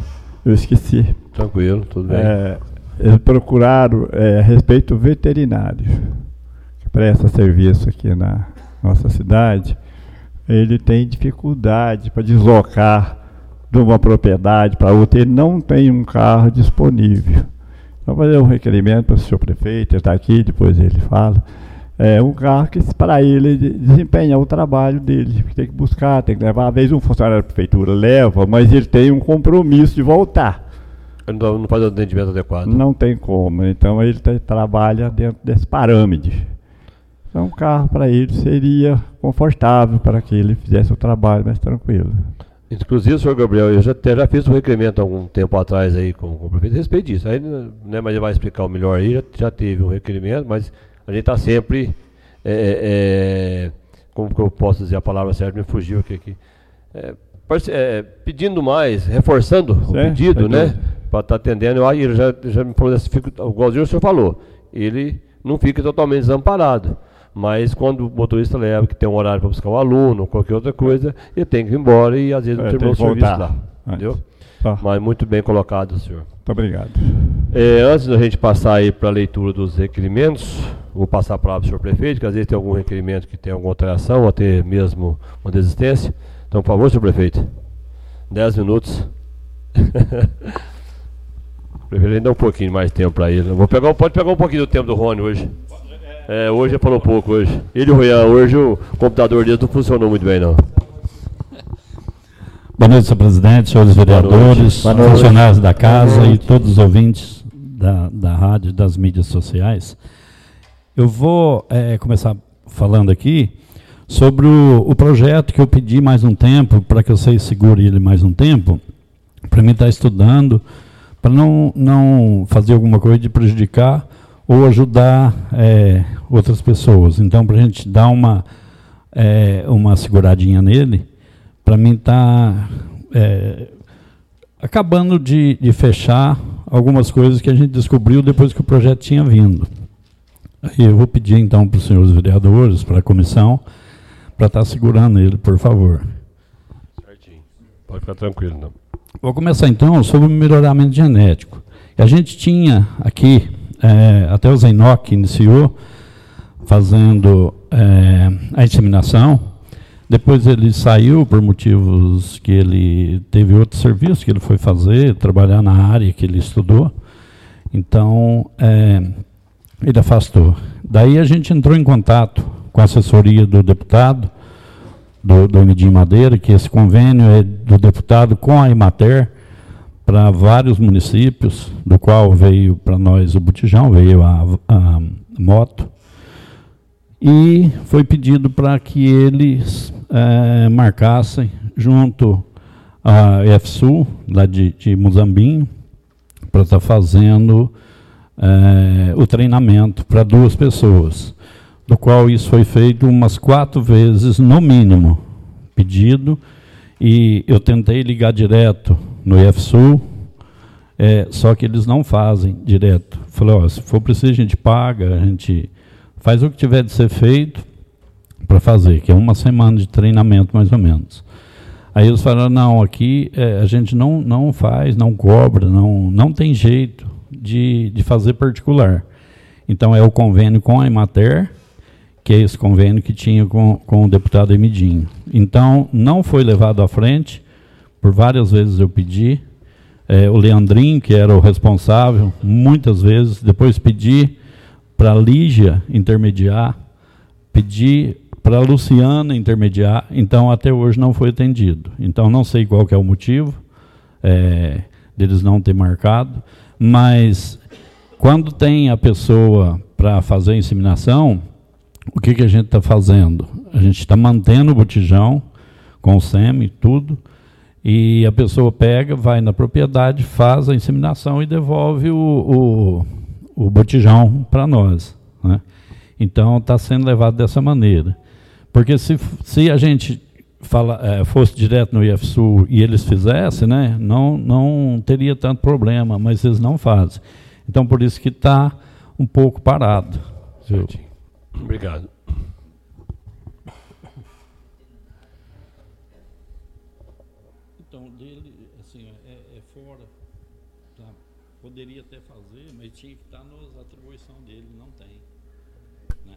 eu esqueci. Tranquilo, tudo bem. É, eles procuraram é, a respeito do veterinário, que presta serviço aqui na nossa cidade. Ele tem dificuldade para deslocar de uma propriedade para outra, ele não tem um carro disponível. Então, fazer um requerimento para o senhor prefeito, ele está aqui, depois ele fala. É um carro que, para ele desempenhar o trabalho dele, tem que buscar, tem que levar. Às vezes um funcionário da prefeitura leva, mas ele tem um compromisso de voltar. Ele não, não faz o atendimento adequado. Não tem como, então ele tá, trabalha dentro desse parâmetro. Então um carro para ele seria confortável para que ele fizesse o trabalho mais tranquilo. Inclusive, senhor Gabriel, eu já, até já fiz um requerimento há algum tempo atrás aí com, com o prefeito a respeito disso. Aí, né, mas ele vai explicar o melhor aí, já, já teve um requerimento, mas a gente está sempre, é, é, como que eu posso dizer a palavra certa, me fugiu aqui, aqui é, é, pedindo mais, reforçando certo, o pedido, é né, para estar tá atendendo. Aí ele já, já me falou, desse, igualzinho o senhor falou, ele não fica totalmente desamparado. Mas quando o motorista leva, que tem um horário para buscar um aluno, ou qualquer outra coisa, ele tem que ir embora e às vezes não é, terminou o serviço lá. Entendeu? Tá. Mas muito bem colocado, senhor. Muito obrigado. É, antes da gente passar aí para a leitura dos requerimentos, vou passar a palavra para o senhor prefeito, que às vezes tem algum requerimento que tem alguma alteração, ou até mesmo uma desistência. Então, por favor, senhor prefeito. Dez minutos. O prefeito ainda dá um pouquinho mais tempo para ele. Vou pegar, pode pegar um pouquinho do tempo do Rony hoje. É, hoje ele falou pouco hoje. Ele e o Ruian, hoje o computador dele não funcionou muito bem, não. Boa noite, senhor presidente, senhores vereadores, Boa noite. funcionários da casa e todos os ouvintes da, da rádio e das mídias sociais. Eu vou é, começar falando aqui sobre o, o projeto que eu pedi mais um tempo, para que vocês segurem ele mais um tempo, para mim estar estudando, para não, não fazer alguma coisa de prejudicar ou ajudar é, outras pessoas. Então, para a gente dar uma, é, uma seguradinha nele, para mim está é, acabando de, de fechar algumas coisas que a gente descobriu depois que o projeto tinha vindo. Aí eu vou pedir, então, para os senhores vereadores, para a comissão, para estar segurando ele, por favor. Certinho. Pode ficar tranquilo, não. Vou começar, então, sobre o melhoramento genético. A gente tinha aqui... É, até o Zenoc iniciou fazendo é, a inseminação, depois ele saiu por motivos que ele teve outro serviço que ele foi fazer, trabalhar na área que ele estudou, então é, ele afastou. Daí a gente entrou em contato com a assessoria do deputado, do, do Emidinho Madeira, que esse convênio é do deputado com a Emater, para vários municípios, do qual veio para nós o botijão, veio a, a moto, e foi pedido para que eles é, marcassem junto à E F Sul, lá de, de Muzambinho, para estar tá fazendo é, o treinamento para duas pessoas, do qual isso foi feito umas quatro vezes, no mínimo, pedido, e eu tentei ligar direto no I F Sul, é, só que eles não fazem direto. Falei, ó, se for preciso a gente paga, a gente faz o que tiver de ser feito para fazer, que é uma semana de treinamento mais ou menos. Aí eles falaram, não, aqui é, a gente não, não faz, não cobra, não, não tem jeito de, de fazer particular. Então é o convênio com a Emater, que é esse convênio que tinha com, com o deputado Emidinho. Então não foi levado à frente, por várias vezes eu pedi, é, o Leandrinho, que era o responsável, muitas vezes, depois pedi para a Lígia intermediar, pedi para a Luciana intermediar, então até hoje não foi atendido. Então não sei qual que é o motivo é, deles não ter marcado, mas quando tem a pessoa para fazer a inseminação, o que, que a gente está fazendo? A gente está mantendo o botijão com o sêmen e tudo, e a pessoa pega, vai na propriedade, faz a inseminação e devolve o, o, o botijão para nós, né? Então está sendo levado dessa maneira. Porque se, se a gente fala, é, fosse direto no I F Sul e eles fizessem, né, não, não teria tanto problema, mas eles não fazem. Então por isso que está um pouco parado. Certinho. Obrigado. Então, dele, assim, é, é fora poderia até fazer, mas tinha que estar nas atribuições dele, não tem. Né?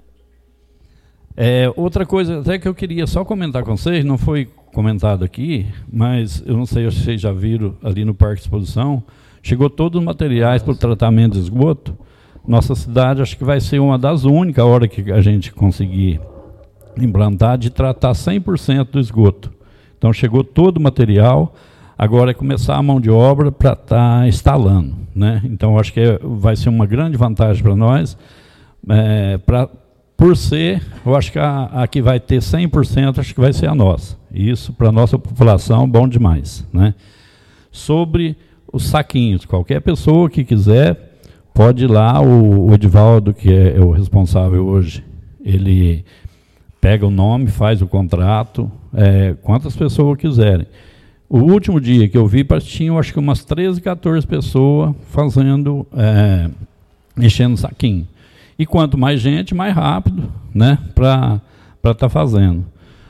É, outra coisa até que eu queria só comentar com vocês, não foi comentado aqui, mas eu não sei se vocês já viram ali no Parque de Exposição, chegou todos os materiais para o tratamento de esgoto. Nossa cidade acho que vai ser uma das únicas, a hora que a gente conseguir implantar, de tratar cem por cento do esgoto. Então chegou todo o material, agora é começar a mão de obra para estar tá instalando. Né? Então acho que é, vai ser uma grande vantagem para nós, é, pra, por ser, eu acho que a, a que vai ter cem por cento, acho que vai ser a nossa. Isso para a nossa população, bom demais. Né? Sobre os saquinhos, qualquer pessoa que quiser, pode ir lá, o, o Edivaldo, que é, é o responsável hoje, ele pega o nome, faz o contrato, é, quantas pessoas quiserem. O último dia que eu vi, tinha acho que umas treze, quatorze pessoas fazendo, é, enchendo saquinho. E quanto mais gente, mais rápido, né, para estar tá fazendo.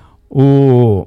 O,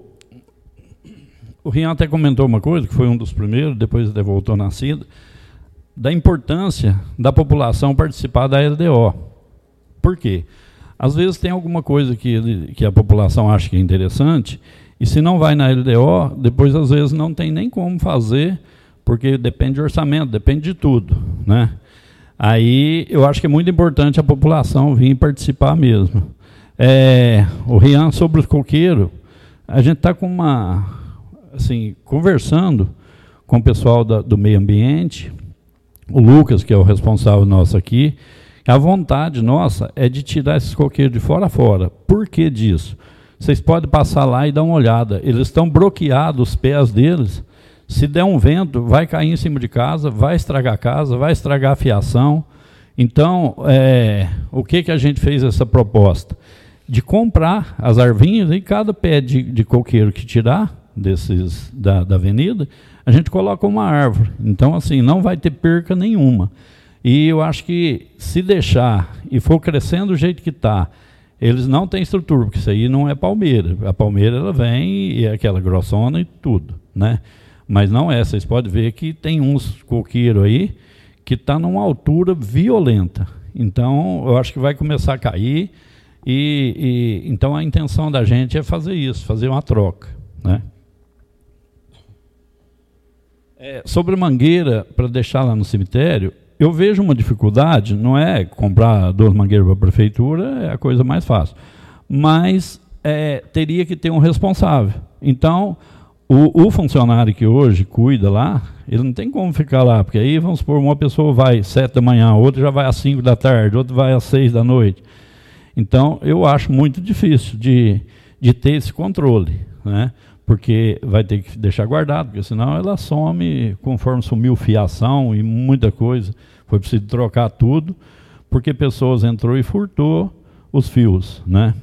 o Rian até comentou uma coisa, que foi um dos primeiros, depois ele voltou na CIDA, da importância da população participar da L D O. Por quê? Às vezes tem alguma coisa que, ele, que a população acha que é interessante, e se não vai na L D O, depois às vezes não tem nem como fazer, porque depende de orçamento, depende de tudo. Né? Aí eu acho que é muito importante a população vir participar mesmo. É, o Rian, sobre os coqueiros, a gente está com uma, assim, conversando com o pessoal da, do meio ambiente, o Lucas, que é o responsável nosso aqui, a vontade nossa é de tirar esses coqueiros de fora a fora. Por que disso? Vocês podem passar lá e dar uma olhada. Eles estão bloqueados, os pés deles. Se der um vento, vai cair em cima de casa, vai estragar a casa, vai estragar a fiação. Então, é, o que, que a gente fez essa proposta? De comprar as arvinhas e cada pé de, de coqueiro que tirar desses, da, da avenida, a gente coloca uma árvore. Então, assim, não vai ter perca nenhuma. E eu acho que se deixar e for crescendo do jeito que está, eles não têm estrutura, porque isso aí não é palmeira. A palmeira ela vem e é aquela grossona e tudo, né? Mas não é. Vocês podem ver que tem uns coqueiros aí que está numa altura violenta. Então, eu acho que vai começar a cair. E, e então a intenção da gente é fazer isso, fazer uma troca, né? É, sobre mangueira, para deixar lá no cemitério, eu vejo uma dificuldade, não é comprar duas mangueiras para a prefeitura, é a coisa mais fácil, mas é, teria que ter um responsável. Então, o, o funcionário que hoje cuida lá, ele não tem como ficar lá, porque aí, vamos supor, uma pessoa vai às sete da manhã, outra já vai às cinco da tarde, outra vai às seis da noite. Então, eu acho muito difícil de, de ter esse controle, né? Porque vai ter que deixar guardado, porque senão ela some conforme sumiu fiação e muita coisa. Foi preciso trocar tudo, porque pessoas entrou e furtou os fios. Né?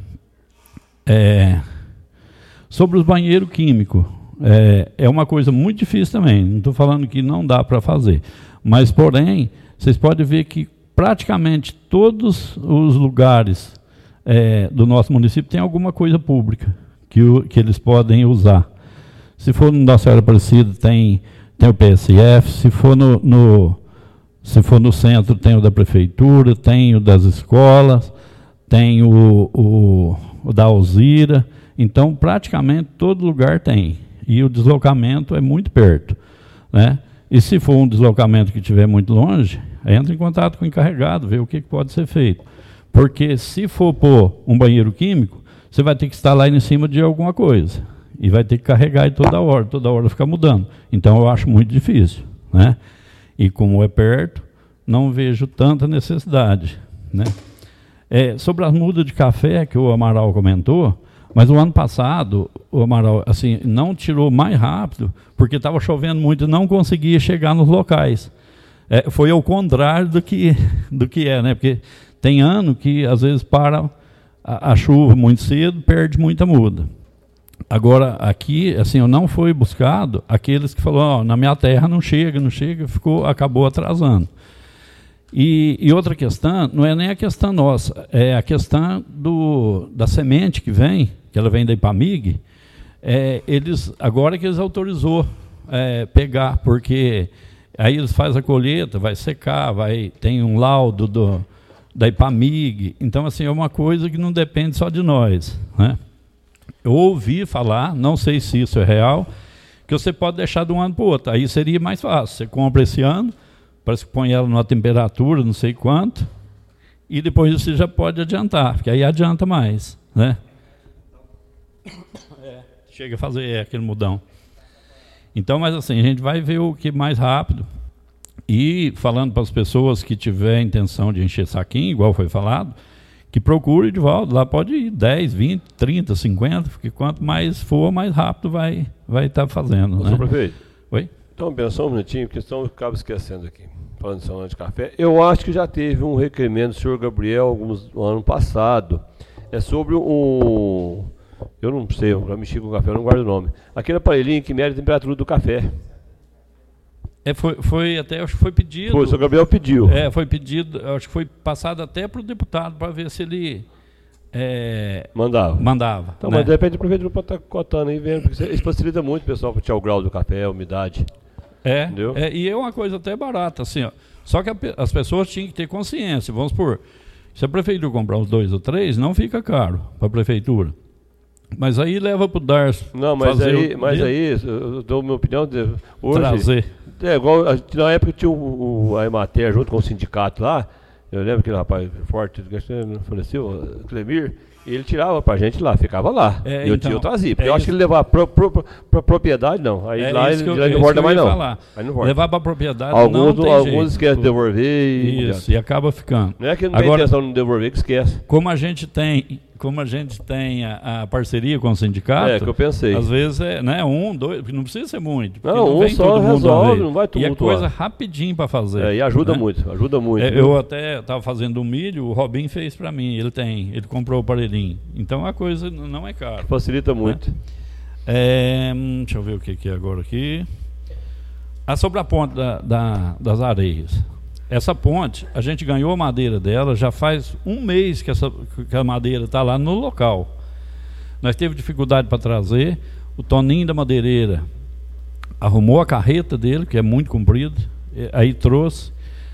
É, sobre os banheiros químicos, é, é uma coisa muito difícil também. Não estou falando que não dá para fazer. Mas, porém, vocês podem ver que praticamente todos os lugares é, do nosso município tem alguma coisa pública que, o, que eles podem usar. Se for no Nossa Senhora Aparecida, tem, tem o P S F. Se for no, no, se for no centro, tem o da prefeitura, tem o das escolas, tem o, o, o da Alzira. Então, praticamente todo lugar tem. E o deslocamento é muito perto. Né? E se for um deslocamento que estiver muito longe, entra em contato com o encarregado, vê o que pode ser feito. Porque se for pôr um banheiro químico, você vai ter que estar lá em cima de alguma coisa. E vai ter que carregar aí toda hora, toda hora ficar mudando. Então eu acho muito difícil. Né? E como é perto, não vejo tanta necessidade. Né? É, sobre as mudas de café que o Amaral comentou, mas o ano passado, o Amaral assim, não tirou mais rápido, porque estava chovendo muito e não conseguia chegar nos locais. É, foi ao contrário do que, do que é, né? Porque tem ano que às vezes para a, a chuva muito cedo, perde muita muda. Agora, aqui, assim, eu não fui buscado aqueles que falaram, oh, na minha terra não chega, não chega, ficou, acabou atrasando. E, e outra questão, não é nem a questão nossa, é a questão do, da semente que vem, que ela vem da Ipamig, é, eles, agora que eles autorizou é, pegar, porque Aí eles fazem a colheita, vai secar, vai, tem um laudo do, da IPAMIG. Então, assim, é uma coisa que não depende só de nós, né? Eu ouvi falar, não sei se isso é real, que você pode deixar de um ano para o outro. Aí seria mais fácil. Você compra esse ano, parece que põe ela numa temperatura, não sei quanto, e depois você já pode adiantar, porque aí adianta mais, né? É, chega a fazer é, aquele mudão. Então, mas assim, a gente vai ver o que mais rápido. E falando para as pessoas que tiverem intenção de encher saquinho, igual foi falado, que procure de volta. Lá pode ir dez, vinte, trinta, cinquenta, porque quanto mais for, mais rápido vai vai estar tá fazendo. Ô, né? Senhor prefeito. Oi? Então, pensar um minutinho, porque senão eu acabo esquecendo aqui. Falando de salão de café, eu acho que já teve um requerimento do senhor Gabriel alguns, no ano passado. É sobre um. Eu não sei, eu já mexi com o café, eu não guardo o nome. Aquele aparelhinho que mede a temperatura do café. É, foi, foi até, acho que foi pedido. Foi, o senhor Gabriel pediu. É, foi pedido, acho que foi passado até para o deputado para ver se ele. É, mandava. Mandava. Então, né? Mas de repente o prefeito pode estar cotando aí, vendo, porque isso facilita muito o pessoal para tirar o grau do café, a umidade. É, é, e é uma coisa até barata, assim, ó. Só que a, as pessoas tinham que ter consciência. Vamos supor, se a prefeitura comprar os dois ou três, não fica caro para a prefeitura. Mas aí leva para o Darcy. Não, mas aí, mas aí, eu dou a minha opinião, de, hoje... Trazer. É, igual, na época tinha o, o, a Emater junto com o sindicato lá, eu lembro que o rapaz forte, faleceu, o Clemir, e ele tirava pra gente lá, ficava lá. É, e eu, então, eu trazia. Porque é eu acho que ele levar pra, pra, pra, pra propriedade, não. Aí é lá ele, eu, ele não volta mais, não. Aí não levar pra propriedade alguns, não tem Alguns jeito. esquecem de devolver. E isso, e acaba ficando. Não é que não Agora, tem intenção de devolver, que esquece. Como a gente tem, como a gente tem a, a parceria com o sindicato, é que eu pensei. Às vezes é né, um, dois, porque não precisa ser muito. Não, não um vem só todo mundo resolve, não vai tumultuar. E é coisa rapidinho para fazer. É, e ajuda né? muito, ajuda muito. É, eu até estava fazendo um milho, o Robin fez para mim, ele tem, ele comprou o aparelhinho. Então a coisa não é cara. Facilita muito. Né? É, deixa eu ver o que, que é agora aqui. Ah, sobre a ponte da, da, das areias. Essa ponte, a gente ganhou a madeira dela, já faz um mês que, essa, que a madeira está lá no local. Nós teve dificuldade para trazer, o Toninho da Madeireira arrumou a carreta dele, que é muito comprida, aí trouxe,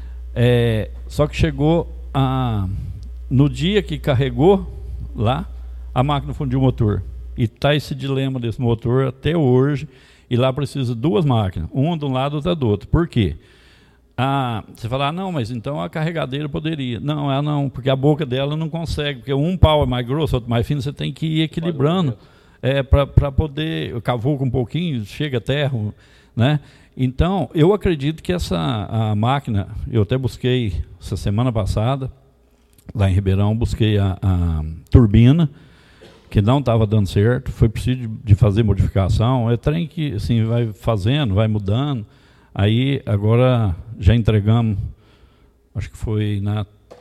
é, só que chegou a, no dia que carregou lá, a máquina fundiu o motor. E está esse dilema desse motor até hoje, e lá precisa de duas máquinas, uma de um lado e outra do outro. Por quê? Ah, você fala, ah, não, mas então a carregadeira poderia. Não, ela não, porque a boca dela não consegue, porque um pau é mais grosso, outro mais fino, você tem que ir equilibrando é, para poder, cavuca um pouquinho, chega a terra, né? Então, eu acredito que essa a máquina, eu até busquei essa semana passada, lá em Ribeirão, busquei a, a turbina, que não estava dando certo, foi preciso de fazer modificação, é trem que assim, vai fazendo, vai mudando. Aí, agora, já entregamos, acho que foi na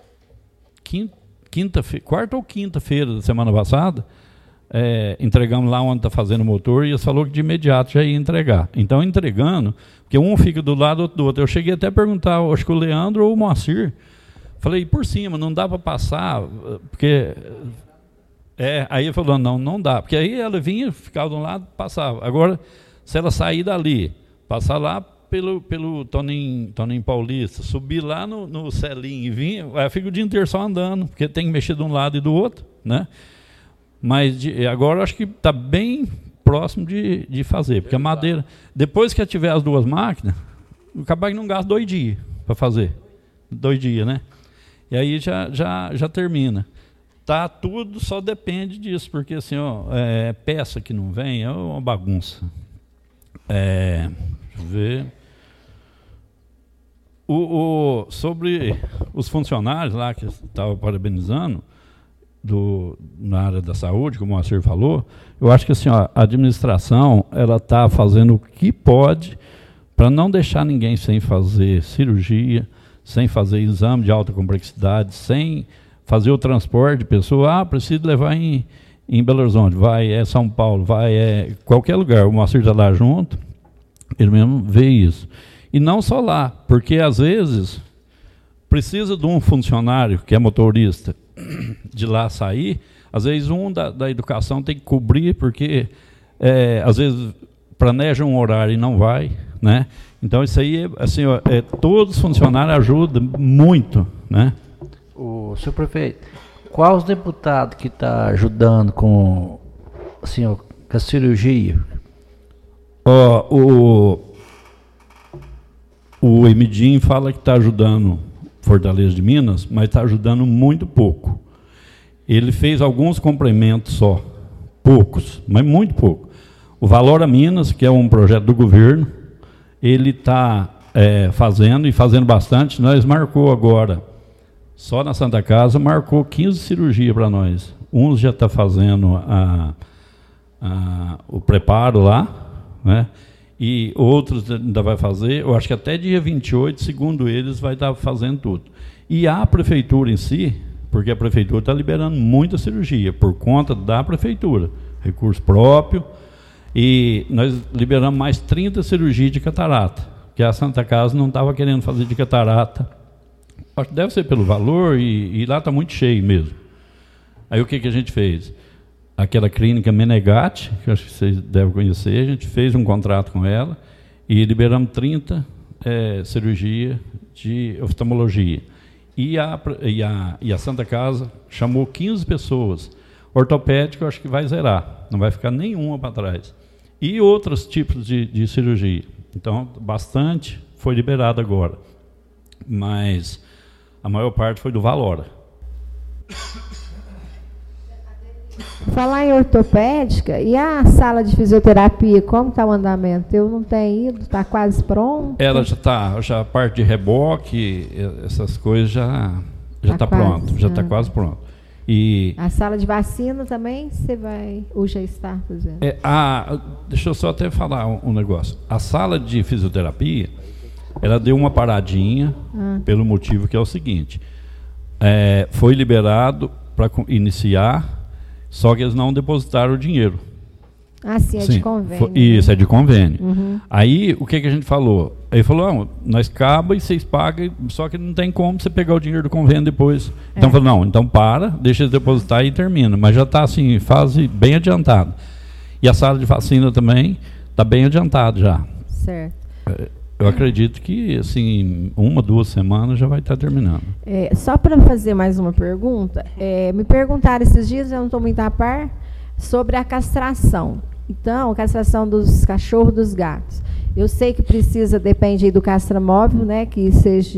quinta, quinta quarta ou quinta-feira da semana passada, é, entregamos lá onde está fazendo o motor e eles falaram que de imediato já ia entregar. Então, entregando, porque um fica do lado, outro do outro. Eu cheguei até a perguntar, acho que o Leandro ou o Moacir, falei, por cima, não dá para passar, porque... É, aí ele falou, não, não dá, porque aí ela vinha, ficava de um lado, passava. Agora, se ela sair dali, passar lá, pelo, pelo Toninho, Toninho Paulista, subir lá no, no Celinho e vir, aí fica o dia inteiro só andando, porque tem que mexer de um lado e do outro, né? Mas de, agora eu acho que está bem próximo de, de fazer, porque a madeira, depois que tiver as duas máquinas, acabar que não gasta dois dias para fazer, dois dias, né? E aí já, já, já termina. Tá, tudo só depende disso, porque assim, ó, é, peça que não vem é uma bagunça. É, deixa eu ver. O, o, sobre os funcionários lá que estava parabenizando do, na área da saúde, como o Moacir falou, eu acho que assim, ó, a administração ela está fazendo o que pode para não deixar ninguém sem fazer cirurgia, sem fazer exame de alta complexidade, sem fazer o transporte de pessoa, ah, preciso levar em, em Belo Horizonte, vai, é São Paulo, vai, é qualquer lugar, o Moacir está lá junto, ele mesmo vê isso. E não só lá, porque às vezes precisa de um funcionário que é motorista de lá sair, às vezes um da, da educação tem que cobrir, porque é, às vezes planeja um horário e não vai, né? Então isso aí, assim, ó, é, todos os funcionários ajudam muito, né? O senhor prefeito, qual os deputados que está ajudando com, assim, ó, com a cirurgia? Ó, o o Emidim fala que está ajudando Fortaleza de Minas, mas está ajudando muito pouco. Ele fez alguns complementos só, poucos, mas muito pouco. O Valora Minas, que é um projeto do governo, ele está é, fazendo, e fazendo bastante. Nós marcou agora, só na Santa Casa, marcou quinze cirurgias para nós. Uns já está fazendo a, a, o preparo lá, né? E outros ainda vai fazer, eu acho que até dia vinte e oito, segundo eles, vai estar fazendo tudo. E a prefeitura em si, porque a prefeitura está liberando muita cirurgia, por conta da prefeitura, recurso próprio, e nós liberamos mais trinta cirurgias de catarata, que a Santa Casa não estava querendo fazer de catarata. Acho que deve ser pelo valor, e, e lá está muito cheio mesmo. Aí o que, que a gente fez? Aquela clínica Menegatti, que eu acho que vocês devem conhecer, a gente fez um contrato com ela e liberamos trinta é, cirurgias de oftalmologia. E a, e, a, e a Santa Casa chamou quinze pessoas. Ortopédico, eu acho que vai zerar, não vai ficar nenhuma para trás. E outros tipos de, de cirurgia. Então, bastante foi liberado agora. Mas a maior parte foi do Valora. Falar em ortopédica, e a sala de fisioterapia, como está o andamento? Eu não tenho ido, está quase pronto? Ela já está, já a parte de reboque, essas coisas já já está tá pronto, já está ah. quase pronto. E a sala de vacina também, você vai, ou já está fazendo? É, a, deixa eu só até falar um, um negócio. A sala de fisioterapia, ela deu uma paradinha, ah. pelo motivo que é o seguinte, é, foi liberado para iniciar, só que eles não depositaram o dinheiro. Ah, sim, é sim, de convênio. Foi, isso, é de convênio. Uhum. Aí, o que, que a gente falou? Ele falou, não, nós caba e vocês pagam, só que não tem como você pegar o dinheiro do convênio depois. É. Então, falou, não, então para, deixa eles depositar e termina. Mas já está, assim, fase bem adiantada. E a sala de vacina também está bem adiantada já. Certo. Eu acredito que, assim, uma, duas semanas já vai estar terminando. É, só para fazer mais uma pergunta, é, me perguntaram esses dias, eu não estou muito a par, sobre a castração. Então, a castração dos cachorros, dos gatos. Eu sei que precisa, depende aí do castramóvel, né, que seja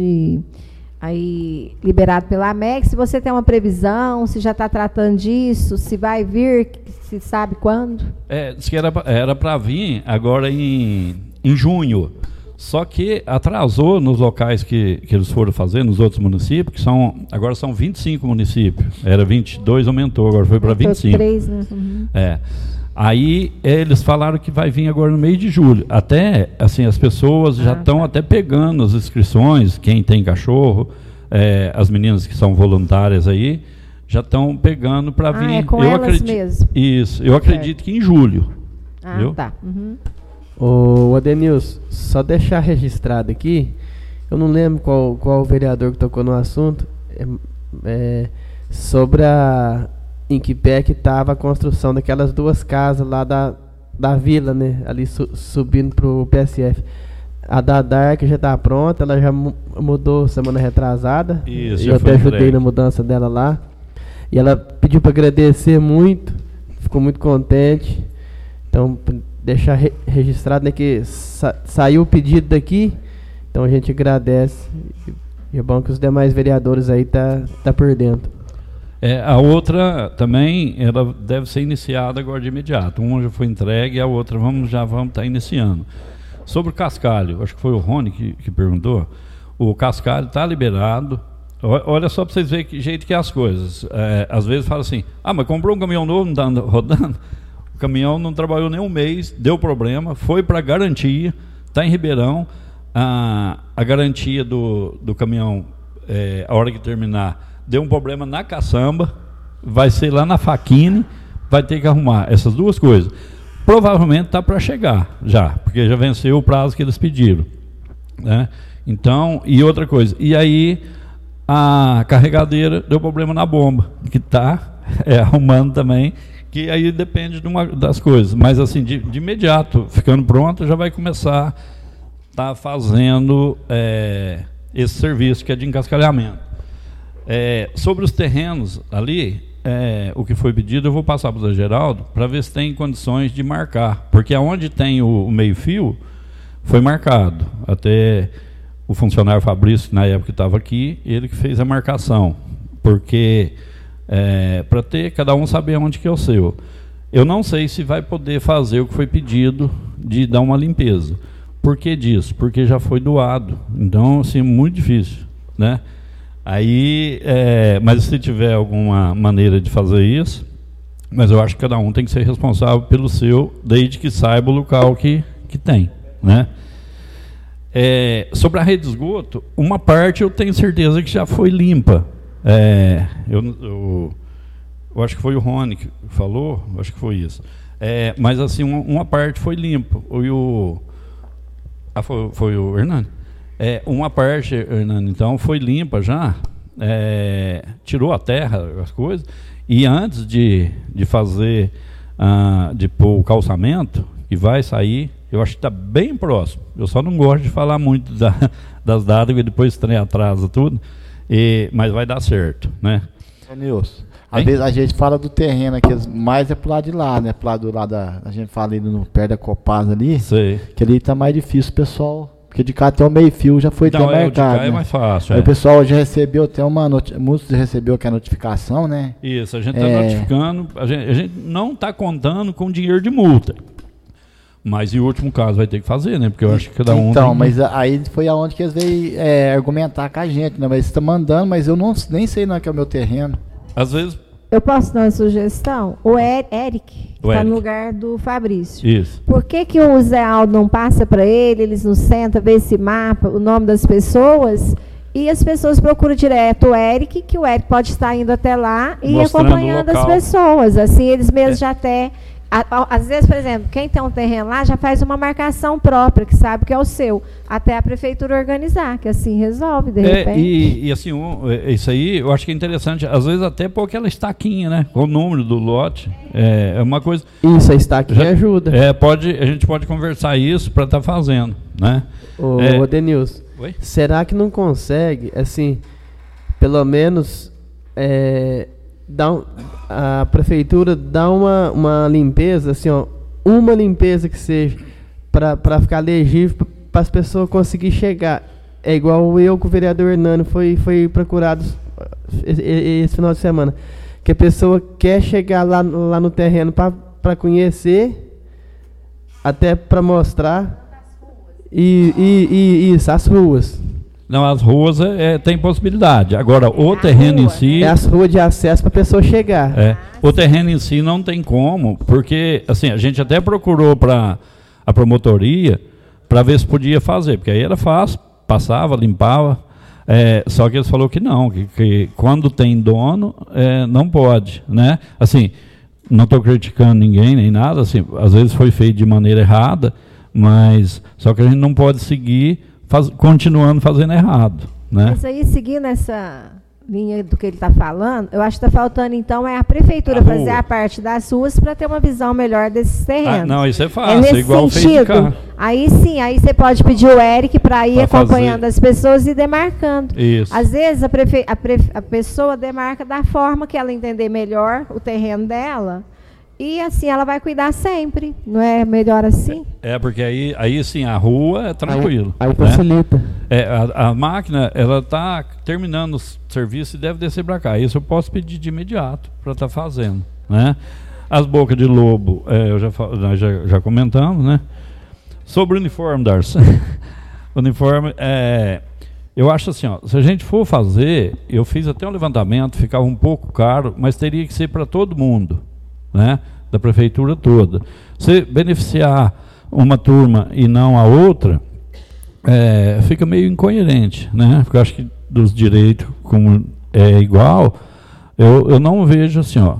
aí liberado pela AMEC. Se você tem uma previsão, se já está tratando disso, se vai vir, se sabe quando? É, disse que era para vir agora em, em junho. Só que atrasou nos locais que, que eles foram fazer, nos outros municípios, que são, agora são vinte e cinco municípios. Era vinte e dois, aumentou, agora foi para vinte e cinco. três, né? Uhum. É. Aí eles falaram que vai vir agora no mês de julho. Até, assim, as pessoas ah, já estão tá. até pegando as inscrições, quem tem cachorro, é, as meninas que são voluntárias aí, já estão pegando para vir. Ah, é com eu elas acredito, mesmo? Isso, eu acredito certo. que em julho. Ah, viu? tá. Uhum. Ô, Adenilson, só deixar registrado aqui, eu não lembro qual, qual o vereador que tocou no assunto, é, é, sobre a, em que pé que estava a construção daquelas duas casas lá da, da vila, né, ali su, subindo para o P S F. A da Dark já está pronta, ela já mu mudou semana retrasada. Isso, eu até ajudei na mudança dela lá. E ela pediu para agradecer muito, ficou muito contente. Então, deixar re registrado, né, que sa saiu o pedido daqui, então a gente agradece. E é bom que os demais vereadores aí tá, tá por dentro. É, a outra também, ela deve ser iniciada agora de imediato. Uma já foi entregue, a outra vamos, já vamos estar tá iniciando. Sobre o cascalho, acho que foi o Rony que, que perguntou, o cascalho está liberado. Olha só para vocês verem que jeito que é as coisas. É, às vezes fala assim, ah, mas comprou um caminhão novo, não está rodando? O caminhão não trabalhou nem um mês, deu problema, foi para garantia, está em Ribeirão. A, a garantia do, do caminhão, é, a hora que terminar, deu um problema na caçamba, vai ser lá na Faquine, vai ter que arrumar essas duas coisas. Provavelmente está para chegar já, porque já venceu o prazo que eles pediram, né? Então, e outra coisa, e aí a carregadeira deu problema na bomba, que está é, arrumando também, que aí depende de uma das coisas, mas assim, de, de imediato, ficando pronto, já vai começar está fazendo é, esse serviço que é de encascalhamento. É, sobre os terrenos ali, é, o que foi pedido, eu vou passar para o Zé Geraldo para ver se tem condições de marcar, porque aonde tem o, o meio-fio foi marcado. Até o funcionário Fabrício, que na época estava aqui, ele que fez a marcação, porque é, para ter cada um saber onde que é o seu. Eu não sei se vai poder fazer o que foi pedido de dar uma limpeza. Por que disso? Porque já foi doado. Então, assim, muito difícil, né? Aí, é, mas se tiver alguma maneira de fazer isso, mas eu acho que cada um tem que ser responsável pelo seu, desde que saiba o local que, que tem, né? É, sobre a rede de esgoto, uma parte eu tenho certeza que já foi limpa. É, eu, eu, eu acho que foi o Rony que falou, acho que foi isso. É, mas assim, uma, uma parte foi limpa. E o, ah, foi, foi o Hernani? É, uma parte, Hernani, então, foi limpa já, é, tirou a terra, as coisas, e antes de, de fazer, ah, de pôr o calçamento, que vai sair, eu acho que está bem próximo. Eu só não gosto de falar muito da, das datas, porque depois o trem atrasa tudo, e, mas vai dar certo, né? É, Nilson, às vezes a gente fala do terreno aqui, mais é pro lado de lá, né? Pro lado do lado da, a gente fala ali no perto da Copasa ali, sei, que ali tá mais difícil, pessoal. Porque de cá até o meio fio já foi não, até é, marcado. de cá né? é mais fácil. Aí é. o pessoal já recebeu até uma notificação, muitos recebeu que a notificação, né? Isso, a gente está é... notificando, a gente, a gente não está contando com dinheiro de multa. Mas em último caso vai ter que fazer, né? Porque eu acho que cada um. Então, tem... mas aí foi aonde que eles veio é, argumentar com a gente, né? Mas você está mandando, mas eu não, nem sei não que é o meu terreno. Às vezes. Eu posso dar uma sugestão? O Eric O está Eric. no lugar do Fabrício. Isso. Por que, que o Zé Aldo não passa para ele, eles não sentam, vê esse mapa, o nome das pessoas, e as pessoas procuram direto o Eric, que o Eric pode estar indo até lá e mostrando acompanhando as pessoas. Assim, eles mesmos É. já até... A, a, às vezes, por exemplo, quem tem um terreno lá já faz uma marcação própria, que sabe que é o seu, até a prefeitura organizar, que assim resolve, de É, repente. e, e assim, um, é, isso aí eu acho que é interessante, às vezes até pôr aquela estaquinha, né? Com o número do lote. É, é uma coisa. Isso, a estaquinha Já- ajuda. É, pode, a gente pode conversar isso para estar fazendo, né? Ô, É. ô Denilson, Oi? será que não consegue, assim, pelo menos é, dar um- a prefeitura dá uma, uma limpeza, assim, ó, uma limpeza que seja, para ficar legível, para as pessoas conseguirem chegar. É igual eu com o vereador Hernani foi, foi procurado esse, esse final de semana. Que a pessoa quer chegar lá, lá no terreno para conhecer, até para mostrar. E, e, e isso, as ruas. Não, as ruas é, é, tem possibilidade. Agora, o terreno em si. É as ruas de acesso para a pessoa chegar. É, o terreno em si não tem como, porque assim, a gente até procurou para a promotoria para ver se podia fazer, porque aí era fácil, passava, limpava, é, só que eles falaram que não, que, que quando tem dono, é, não pode, né? Assim, não estou criticando ninguém, nem nada, assim, às vezes foi feito de maneira errada, mas só que a gente não pode seguir faz, continuando fazendo errado, né? Mas aí, seguindo essa linha do que ele está falando, eu acho que está faltando, então, é a prefeitura A fazer rua. a parte das ruas para ter uma visão melhor desses terrenos. Ah, não, isso é É fácil, nesse igual fez de sentido. cá. Aí sim, aí você pode pedir o Eric para ir Pra acompanhando fazer. as pessoas e demarcando. Isso. Às vezes a, prefe... a, pre- a pessoa demarca da forma que ela entender melhor o terreno dela. E assim ela vai cuidar sempre. Não é melhor assim? É, porque aí, aí sim, a rua é tranquilo. Aí né? facilita. É, a, a máquina, ela está terminando o serviço e deve descer para cá. Isso eu posso pedir de imediato para estar fazendo, né? As bocas de lobo, é, eu já, fa- nós já, já comentamos, né? Sobre o uniforme, Darcy. O uniforme, é, eu acho assim, ó, se a gente for fazer, eu fiz até um levantamento, ficava um pouco caro, mas teria que ser para todo mundo, né? Da prefeitura toda. Se beneficiar uma turma e não a outra, é, fica meio incoerente, né? Porque eu acho que dos direitos, como é igual, eu, eu não vejo assim, ó,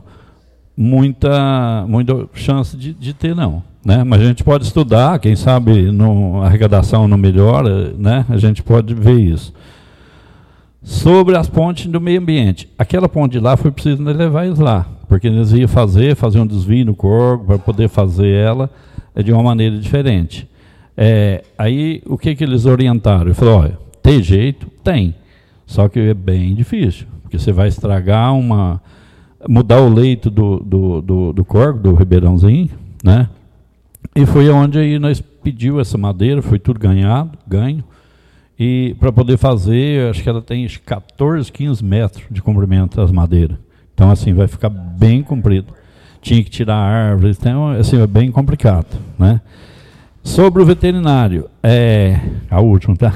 muita, muita chance de, de ter, não. Né? Mas a gente pode estudar, quem sabe no, a arrecadação não melhora, né? A gente pode ver isso. Sobre as pontes do meio ambiente. Aquela ponte de lá foi preciso levar eles lá, porque eles iam fazer, fazer um desvio no corpo para poder fazer ela é, de uma maneira diferente. É, aí, o que, que eles orientaram? Eu falei, olha, tem jeito? Tem. Só que é bem difícil, porque você vai estragar uma... mudar o leito do, do, do, do corgo, do ribeirãozinho, né? E foi onde aí nós pedimos essa madeira, foi tudo ganhado, ganho, e para poder fazer, acho que ela tem quatorze, quinze metros de comprimento as madeiras. Então, assim, vai ficar bem comprido. Tinha que tirar árvores, então, assim, é bem complicado, né? Sobre o veterinário, é... a última, tá?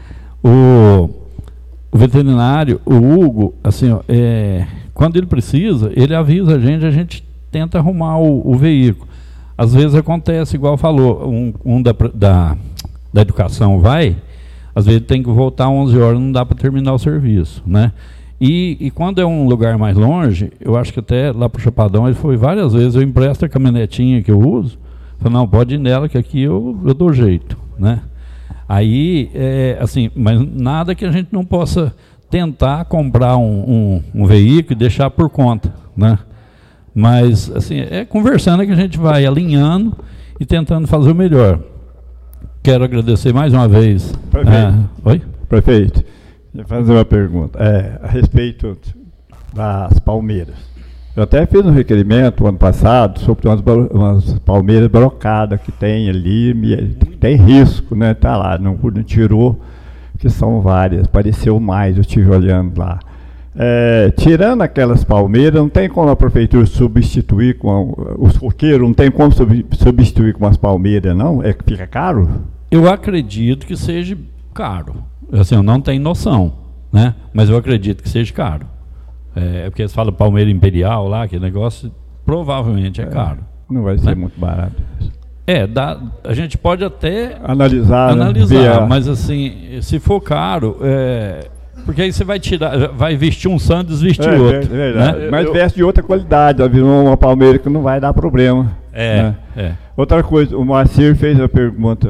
O, o veterinário, o Hugo, assim, ó, é... quando ele precisa, ele avisa a gente, a gente tenta arrumar o, o veículo. Às vezes acontece, igual falou, um, um da, da, da educação vai, às vezes tem que voltar onze horas, não dá para terminar o serviço, né? E, e quando é um lugar mais longe, eu acho que até lá para o Chapadão, ele foi várias vezes, eu empresto a caminhonetinha que eu uso, falei, não, pode ir nela que aqui eu, eu dou jeito, né? Aí, é, assim, mas nada que a gente não possa tentar comprar um, um, um veículo e deixar por conta, né? Mas, assim, é conversando que a gente vai alinhando e tentando fazer o melhor. Quero agradecer mais uma vez. Prefeito, ah, oi? Prefeito, eu vou fazer uma pergunta. É, a respeito das palmeiras. Eu até fiz um requerimento ano passado sobre umas, umas palmeiras brocadas que tem ali, tem risco, né? Tá lá, não, não tirou, que são várias, pareceu mais, eu estive olhando lá. É, tirando aquelas palmeiras, não tem como a prefeitura substituir com a, os roqueiros, não tem como sub, substituir com as palmeiras, não? É que fica caro? Eu acredito que seja caro. Assim, eu não tenho noção, né? Mas eu acredito que seja caro. É, porque eles falam palmeira imperial lá, que negócio provavelmente é, é caro. Não vai ser, né? Muito barato. É, dá, a gente pode até analisar, analisar, né? Mas assim, se for caro, é, porque aí você vai tirar, vai vestir um santo e desvestir é, outro. É verdade. Né? Mas eu, veste de outra qualidade, virou uma palmeira que não vai dar problema. É, né? é. Outra coisa, o Moacir fez a pergunta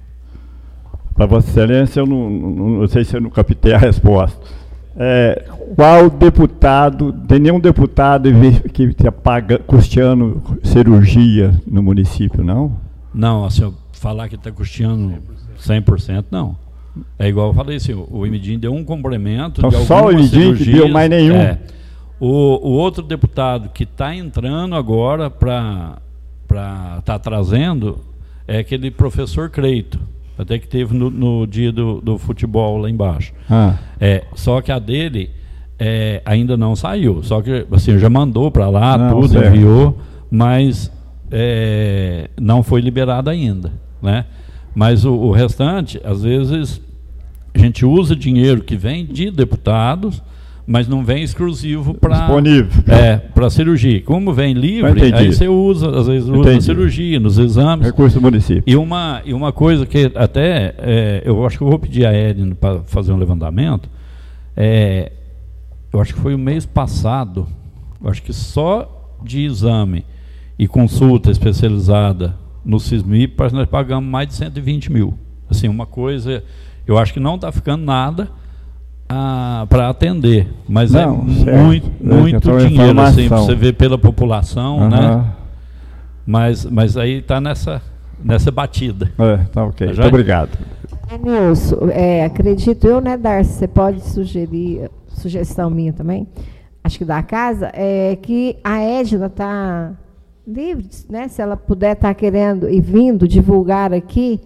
para Vossa Excelência, eu não, não, não sei se eu não captei a resposta. É, qual deputado, tem nenhum deputado que está paga, custeando cirurgia no município, não? Não, assim, falar que está custeando cem por cento, não. É igual eu falei, assim, o Imidim deu um complemento então, de algumas só o Imidim que deu mais nenhum? É. O, o outro deputado que está entrando agora para estar tá trazendo é aquele professor Creito, até que teve no, no dia do, do futebol lá embaixo. Ah. É, só que a dele é, ainda não saiu. Só que assim, já mandou para lá, não, tudo, certo. Enviou, mas é, não foi liberado ainda, né? Mas o, o restante, às vezes, a gente usa dinheiro que vem de deputados, mas não vem exclusivo para disponível. É, para cirurgia. Como vem livre, aí você usa, às vezes usa na cirurgia, nos exames. Recurso do município. E uma, e uma coisa que até, é, eu acho que eu vou pedir a Edna para fazer um levantamento, é, eu acho que foi o mês passado, eu acho que só de exame e consulta especializada no SISMIP, parece que nós pagamos mais de cento e vinte mil. Assim, uma coisa, eu acho que não está ficando nada Ah, para atender, mas não, é certo. muito, muito é, dinheiro, assim, você vê pela população, uhum. né? Mas, mas aí está nessa, nessa batida. É, tá ok. Muito obrigado. Nilson, é, acredito eu, né, Darcy, você pode sugerir, sugestão minha também, acho que da casa, é que a Edna está livre, né? Se ela puder estar tá querendo e vindo divulgar aqui,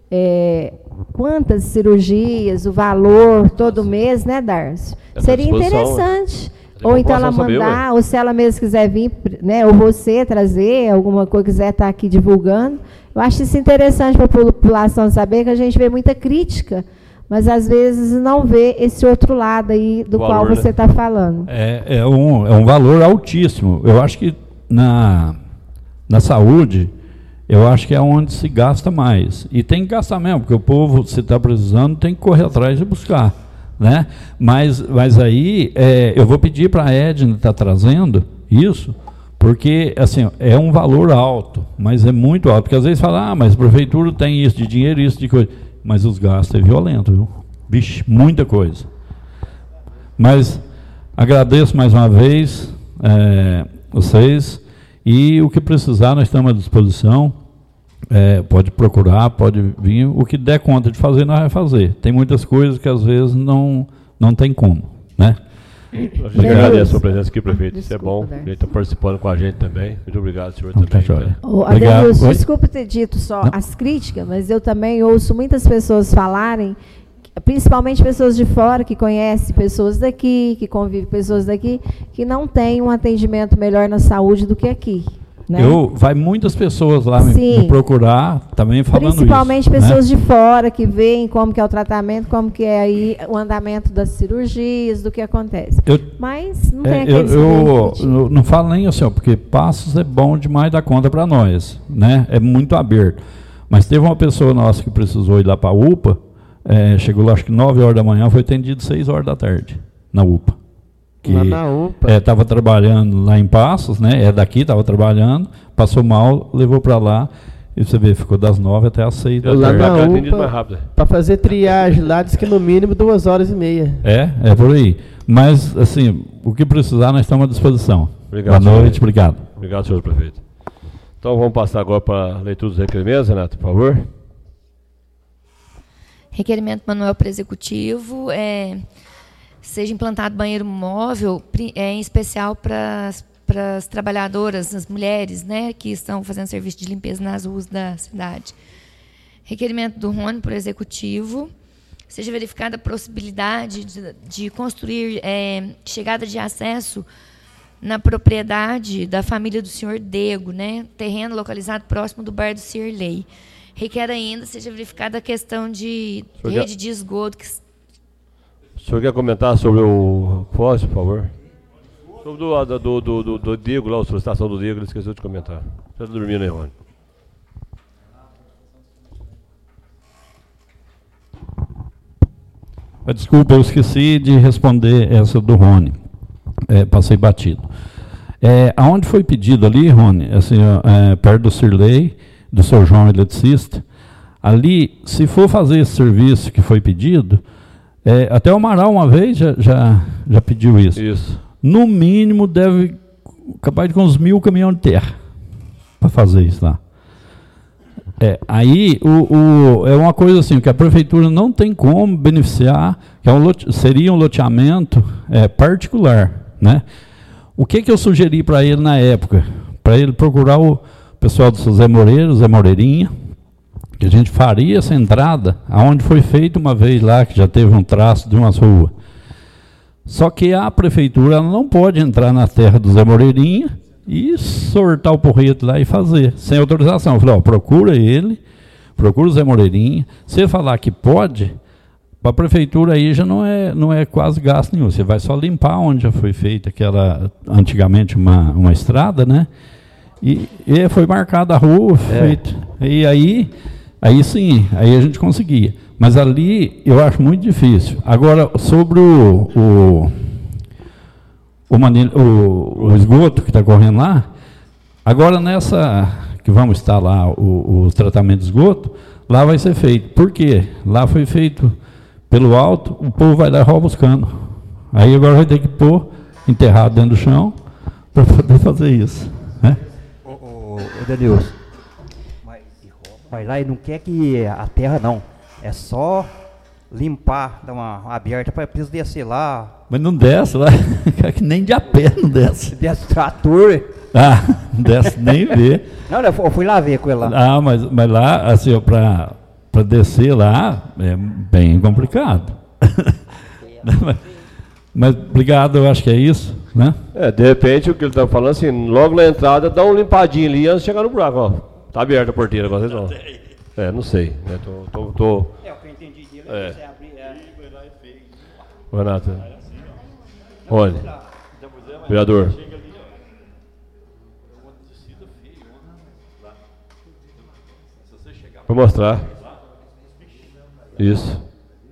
é, quantas cirurgias, o valor todo mês, né, Darcy? Seria interessante. Ou então ela mandar, saber, ou se ela mesma quiser vir, né, ou você trazer alguma coisa, quiser estar aqui divulgando. Eu acho isso interessante para a população saber, que a gente vê muita crítica, mas às vezes não vê esse outro lado aí do valor, qual você está, né, falando. É, é, um, é um valor altíssimo. Eu acho que na, na saúde, eu acho que é onde se gasta mais. E tem que gastar mesmo, porque o povo, se está precisando, tem que correr atrás e buscar, né? Mas, mas aí, é, eu vou pedir para a Edna estar tá trazendo isso, porque assim, é um valor alto, mas é muito alto. Porque às vezes fala, ah, mas a prefeitura tem isso de dinheiro, isso de coisa. Mas os gastos é violento, viu? Vixe, muita coisa. Mas agradeço mais uma vez é, vocês, e o que precisar nós estamos à disposição. é, pode procurar, pode vir, o que der conta de fazer, nós vamos fazer. Tem muitas coisas que às vezes não, não tem como, né? A gente agradece a sua presença aqui, prefeito. Isso é bom. Ele está participando com a gente também. Muito obrigado, senhor, não, também. Tá né? Oh, Adenilson, desculpe ter dito só não. as críticas, mas eu também ouço muitas pessoas falarem, principalmente pessoas de fora, que conhecem pessoas daqui, que convivem com pessoas daqui, que não têm um atendimento melhor na saúde do que aqui. Né? Eu, vai muitas pessoas lá me, me procurar, também falando isso. Principalmente pessoas né? de fora, que veem como que é o tratamento, como que é aí o andamento das cirurgias, do que acontece. Eu, Mas não tem é, aqueles eu, eu, eu não falo nem assim, ó, porque Passos é bom demais da conta para nós, né? É muito aberto. Mas teve uma pessoa nossa que precisou ir lá para a U P A, é, chegou lá acho que nove horas da manhã, foi atendido seis horas da tarde, na U P A. Que estava é, trabalhando lá em Passos, né? É daqui, estava trabalhando, passou mal, levou para lá, e você vê, ficou das nove até as seis da tarde. Lá na U P A, para fazer triagem lá, diz que no mínimo duas horas e meia. É, é por aí. Mas, assim, o que precisar, nós estamos à disposição. Obrigado, Boa noite, senhor. obrigado. Obrigado, senhor prefeito. Então, vamos passar agora para a leitura dos requerimentos, Renato, por favor. Requerimento manual para executivo, é... seja implantado banheiro móvel, é, em especial para as trabalhadoras, as mulheres, né, que estão fazendo serviço de limpeza nas ruas da cidade. Requerimento do Rony por executivo, seja verificada a possibilidade de, de construir é, chegada de acesso na propriedade da família do senhor Dego, né, terreno localizado próximo do bar do Cirlei. Requer ainda seja verificada a questão de rede de esgoto que o senhor quer comentar sobre o Foz, por favor? Sobre o do, do, do, do, do Diego, lá, a solicitação do Diego, ele esqueceu de comentar. Você está dormindo aí, Rony? Desculpa, eu esqueci de responder essa do Rony. É, passei batido. É, aonde foi pedido ali, Rony, assim, é, perto do Cirlei, do seu João eletricista, ali, se for fazer esse serviço que foi pedido, é, até o Amaral uma vez já, já, já pediu isso. Isso. No mínimo deve, capaz de com uns mil caminhões de terra para fazer isso lá. É, aí o, o, é uma coisa assim, que a prefeitura não tem como beneficiar, que é um lote, seria um loteamento é, particular, né? O que, que eu sugeri para ele na época? Para ele procurar o pessoal do Zé Moreira, Zé Moreirinha, que a gente faria essa entrada, aonde foi feito uma vez lá, que já teve um traço de umas ruas. Só que a prefeitura ela não pode entrar na terra do Zé Moreirinha e sortar o porreto lá e fazer, sem autorização. Eu falei, ó, procura ele, procura o Zé Moreirinha. Se falar que pode, para a prefeitura aí já não é, não é quase gasto nenhum. Você vai só limpar onde já foi feita aquela, antigamente, uma, uma estrada, né? E, e foi marcada a rua, é. feita. E aí... Aí sim, aí a gente conseguia. Mas ali eu acho muito difícil. Agora, sobre o, o, o, manil, o, o esgoto que está correndo lá, agora nessa que vamos estar lá, o, o tratamento de esgoto, lá vai ser feito. Por quê? Lá foi feito pelo alto, o povo vai lá e rouba os canos. Aí agora vai ter que pôr enterrado dentro do chão para poder fazer isso. Né? Ô, ô, ô Denilson. Vai lá e não quer que a terra não, é só limpar, dar uma, uma aberta para eles descer lá. Mas não desce lá, que nem de a pé não desce. Desce trator. Ah, não desce nem ver. Não, eu fui lá ver com ele lá. Ah, mas, mas lá, assim, para para descer lá, é bem complicado. mas, mas obrigado, eu acho que é isso, né? É, de repente, o que ele está falando, assim, logo na entrada, dá um limpadinho ali antes de chegar no buraco, ó. Tá aberta a porteira, vocês não. É, não sei. Né? Tô, tô, tô... É, o que eu entendi dele é que você abrir. É... Renato. Rony. Vereador. Vou mostrar. Isso.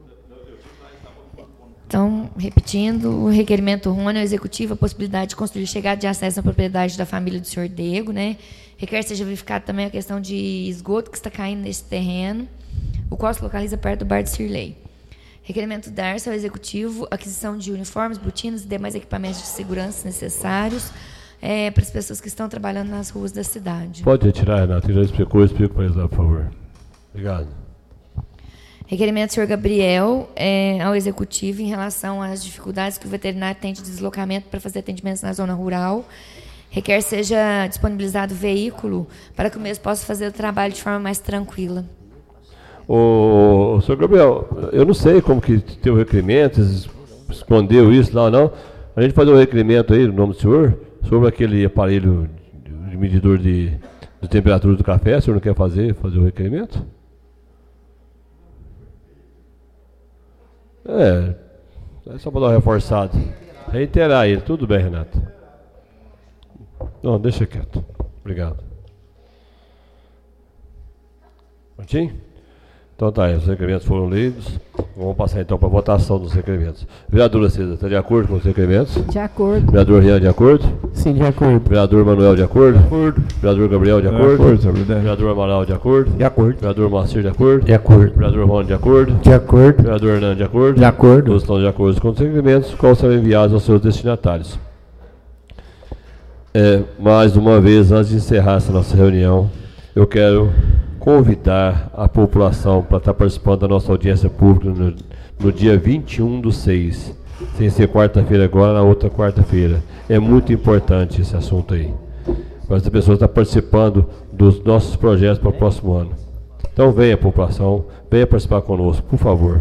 Então, repetindo, o requerimento Rony ao executivo, a possibilidade de construir chegada de acesso à propriedade da família do senhor Dego, né? Requer seja verificada também a questão de esgoto que está caindo nesse terreno, o qual se localiza perto do bar de Cirlei. Requerimento Darcy ao executivo, aquisição de uniformes, botinas e demais equipamentos de segurança necessários, é, para as pessoas que estão trabalhando nas ruas da cidade. Pode retirar, Renato. Já explicou, explico para eles lá, por favor. Obrigado. Requerimento do senhor Gabriel é, ao Executivo em relação às dificuldades que o veterinário tem de deslocamento para fazer atendimentos na zona rural. Requer seja disponibilizado veículo para que o mesmo possa fazer o trabalho de forma mais tranquila. Ô, ô, senhor Gabriel, eu não sei como que tem o requerimento, escondeu isso lá ou não. A gente fazer um requerimento aí, no nome do senhor, sobre aquele aparelho de medidor de, de temperatura do café. O senhor não quer fazer, fazer o requerimento? É, é só para dar uma reforçada. Reiterar ele. Tudo bem, Renato. Não, deixa quieto. Obrigado. Prontinho? Então tá aí, os requerimentos foram lidos. Vamos passar então para a votação dos requerimentos. Vereadora Cida, está de acordo com os requerimentos? De acordo. Vereador Rian, de acordo? Sim, de acordo. Vereador Manuel, de acordo? De acordo. Vereador Gabriel, de acordo? De acordo, senhor presidente. Vereador Amaral, de acordo? De acordo. Vereador Moacir, de acordo? De acordo. Vereador Rony, de acordo? De acordo. Vereador Hernando, de acordo? De acordo. Todos estão de acordo com os requerimentos, quais serão enviados aos seus destinatários. É, mais uma vez, antes de encerrar essa nossa reunião, eu quero convidar a população para estar participando da nossa audiência pública no, no dia vinte e um do seis, sem ser quarta-feira agora, na outra quarta-feira. É muito importante esse assunto aí. Para as pessoas estar participando dos nossos projetos para o próximo ano. Então venha, população, venha participar conosco, por favor.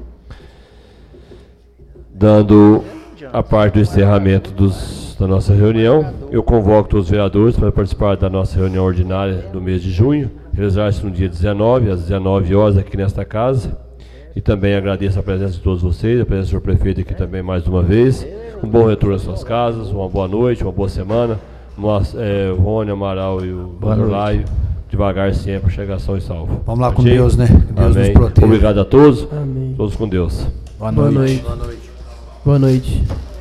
Dando a parte do encerramento dos, da nossa reunião, eu convoco todos os vereadores para participar da nossa reunião ordinária do mês de junho, realizar-se no dia dezenove, às dezenove horas, aqui nesta casa. E também agradeço a presença de todos vocês, a presença do senhor prefeito aqui também mais uma vez. Um bom retorno às suas casas, uma boa noite, uma boa semana. Nós, é, o Rony, Amaral e o Laio, devagar sempre, chegação e salvo. Vamos lá com Deus, né? Que Deus Amém. nos proteja. Obrigado a todos. Amém. Todos com Deus. Boa noite. Boa noite. Boa noite.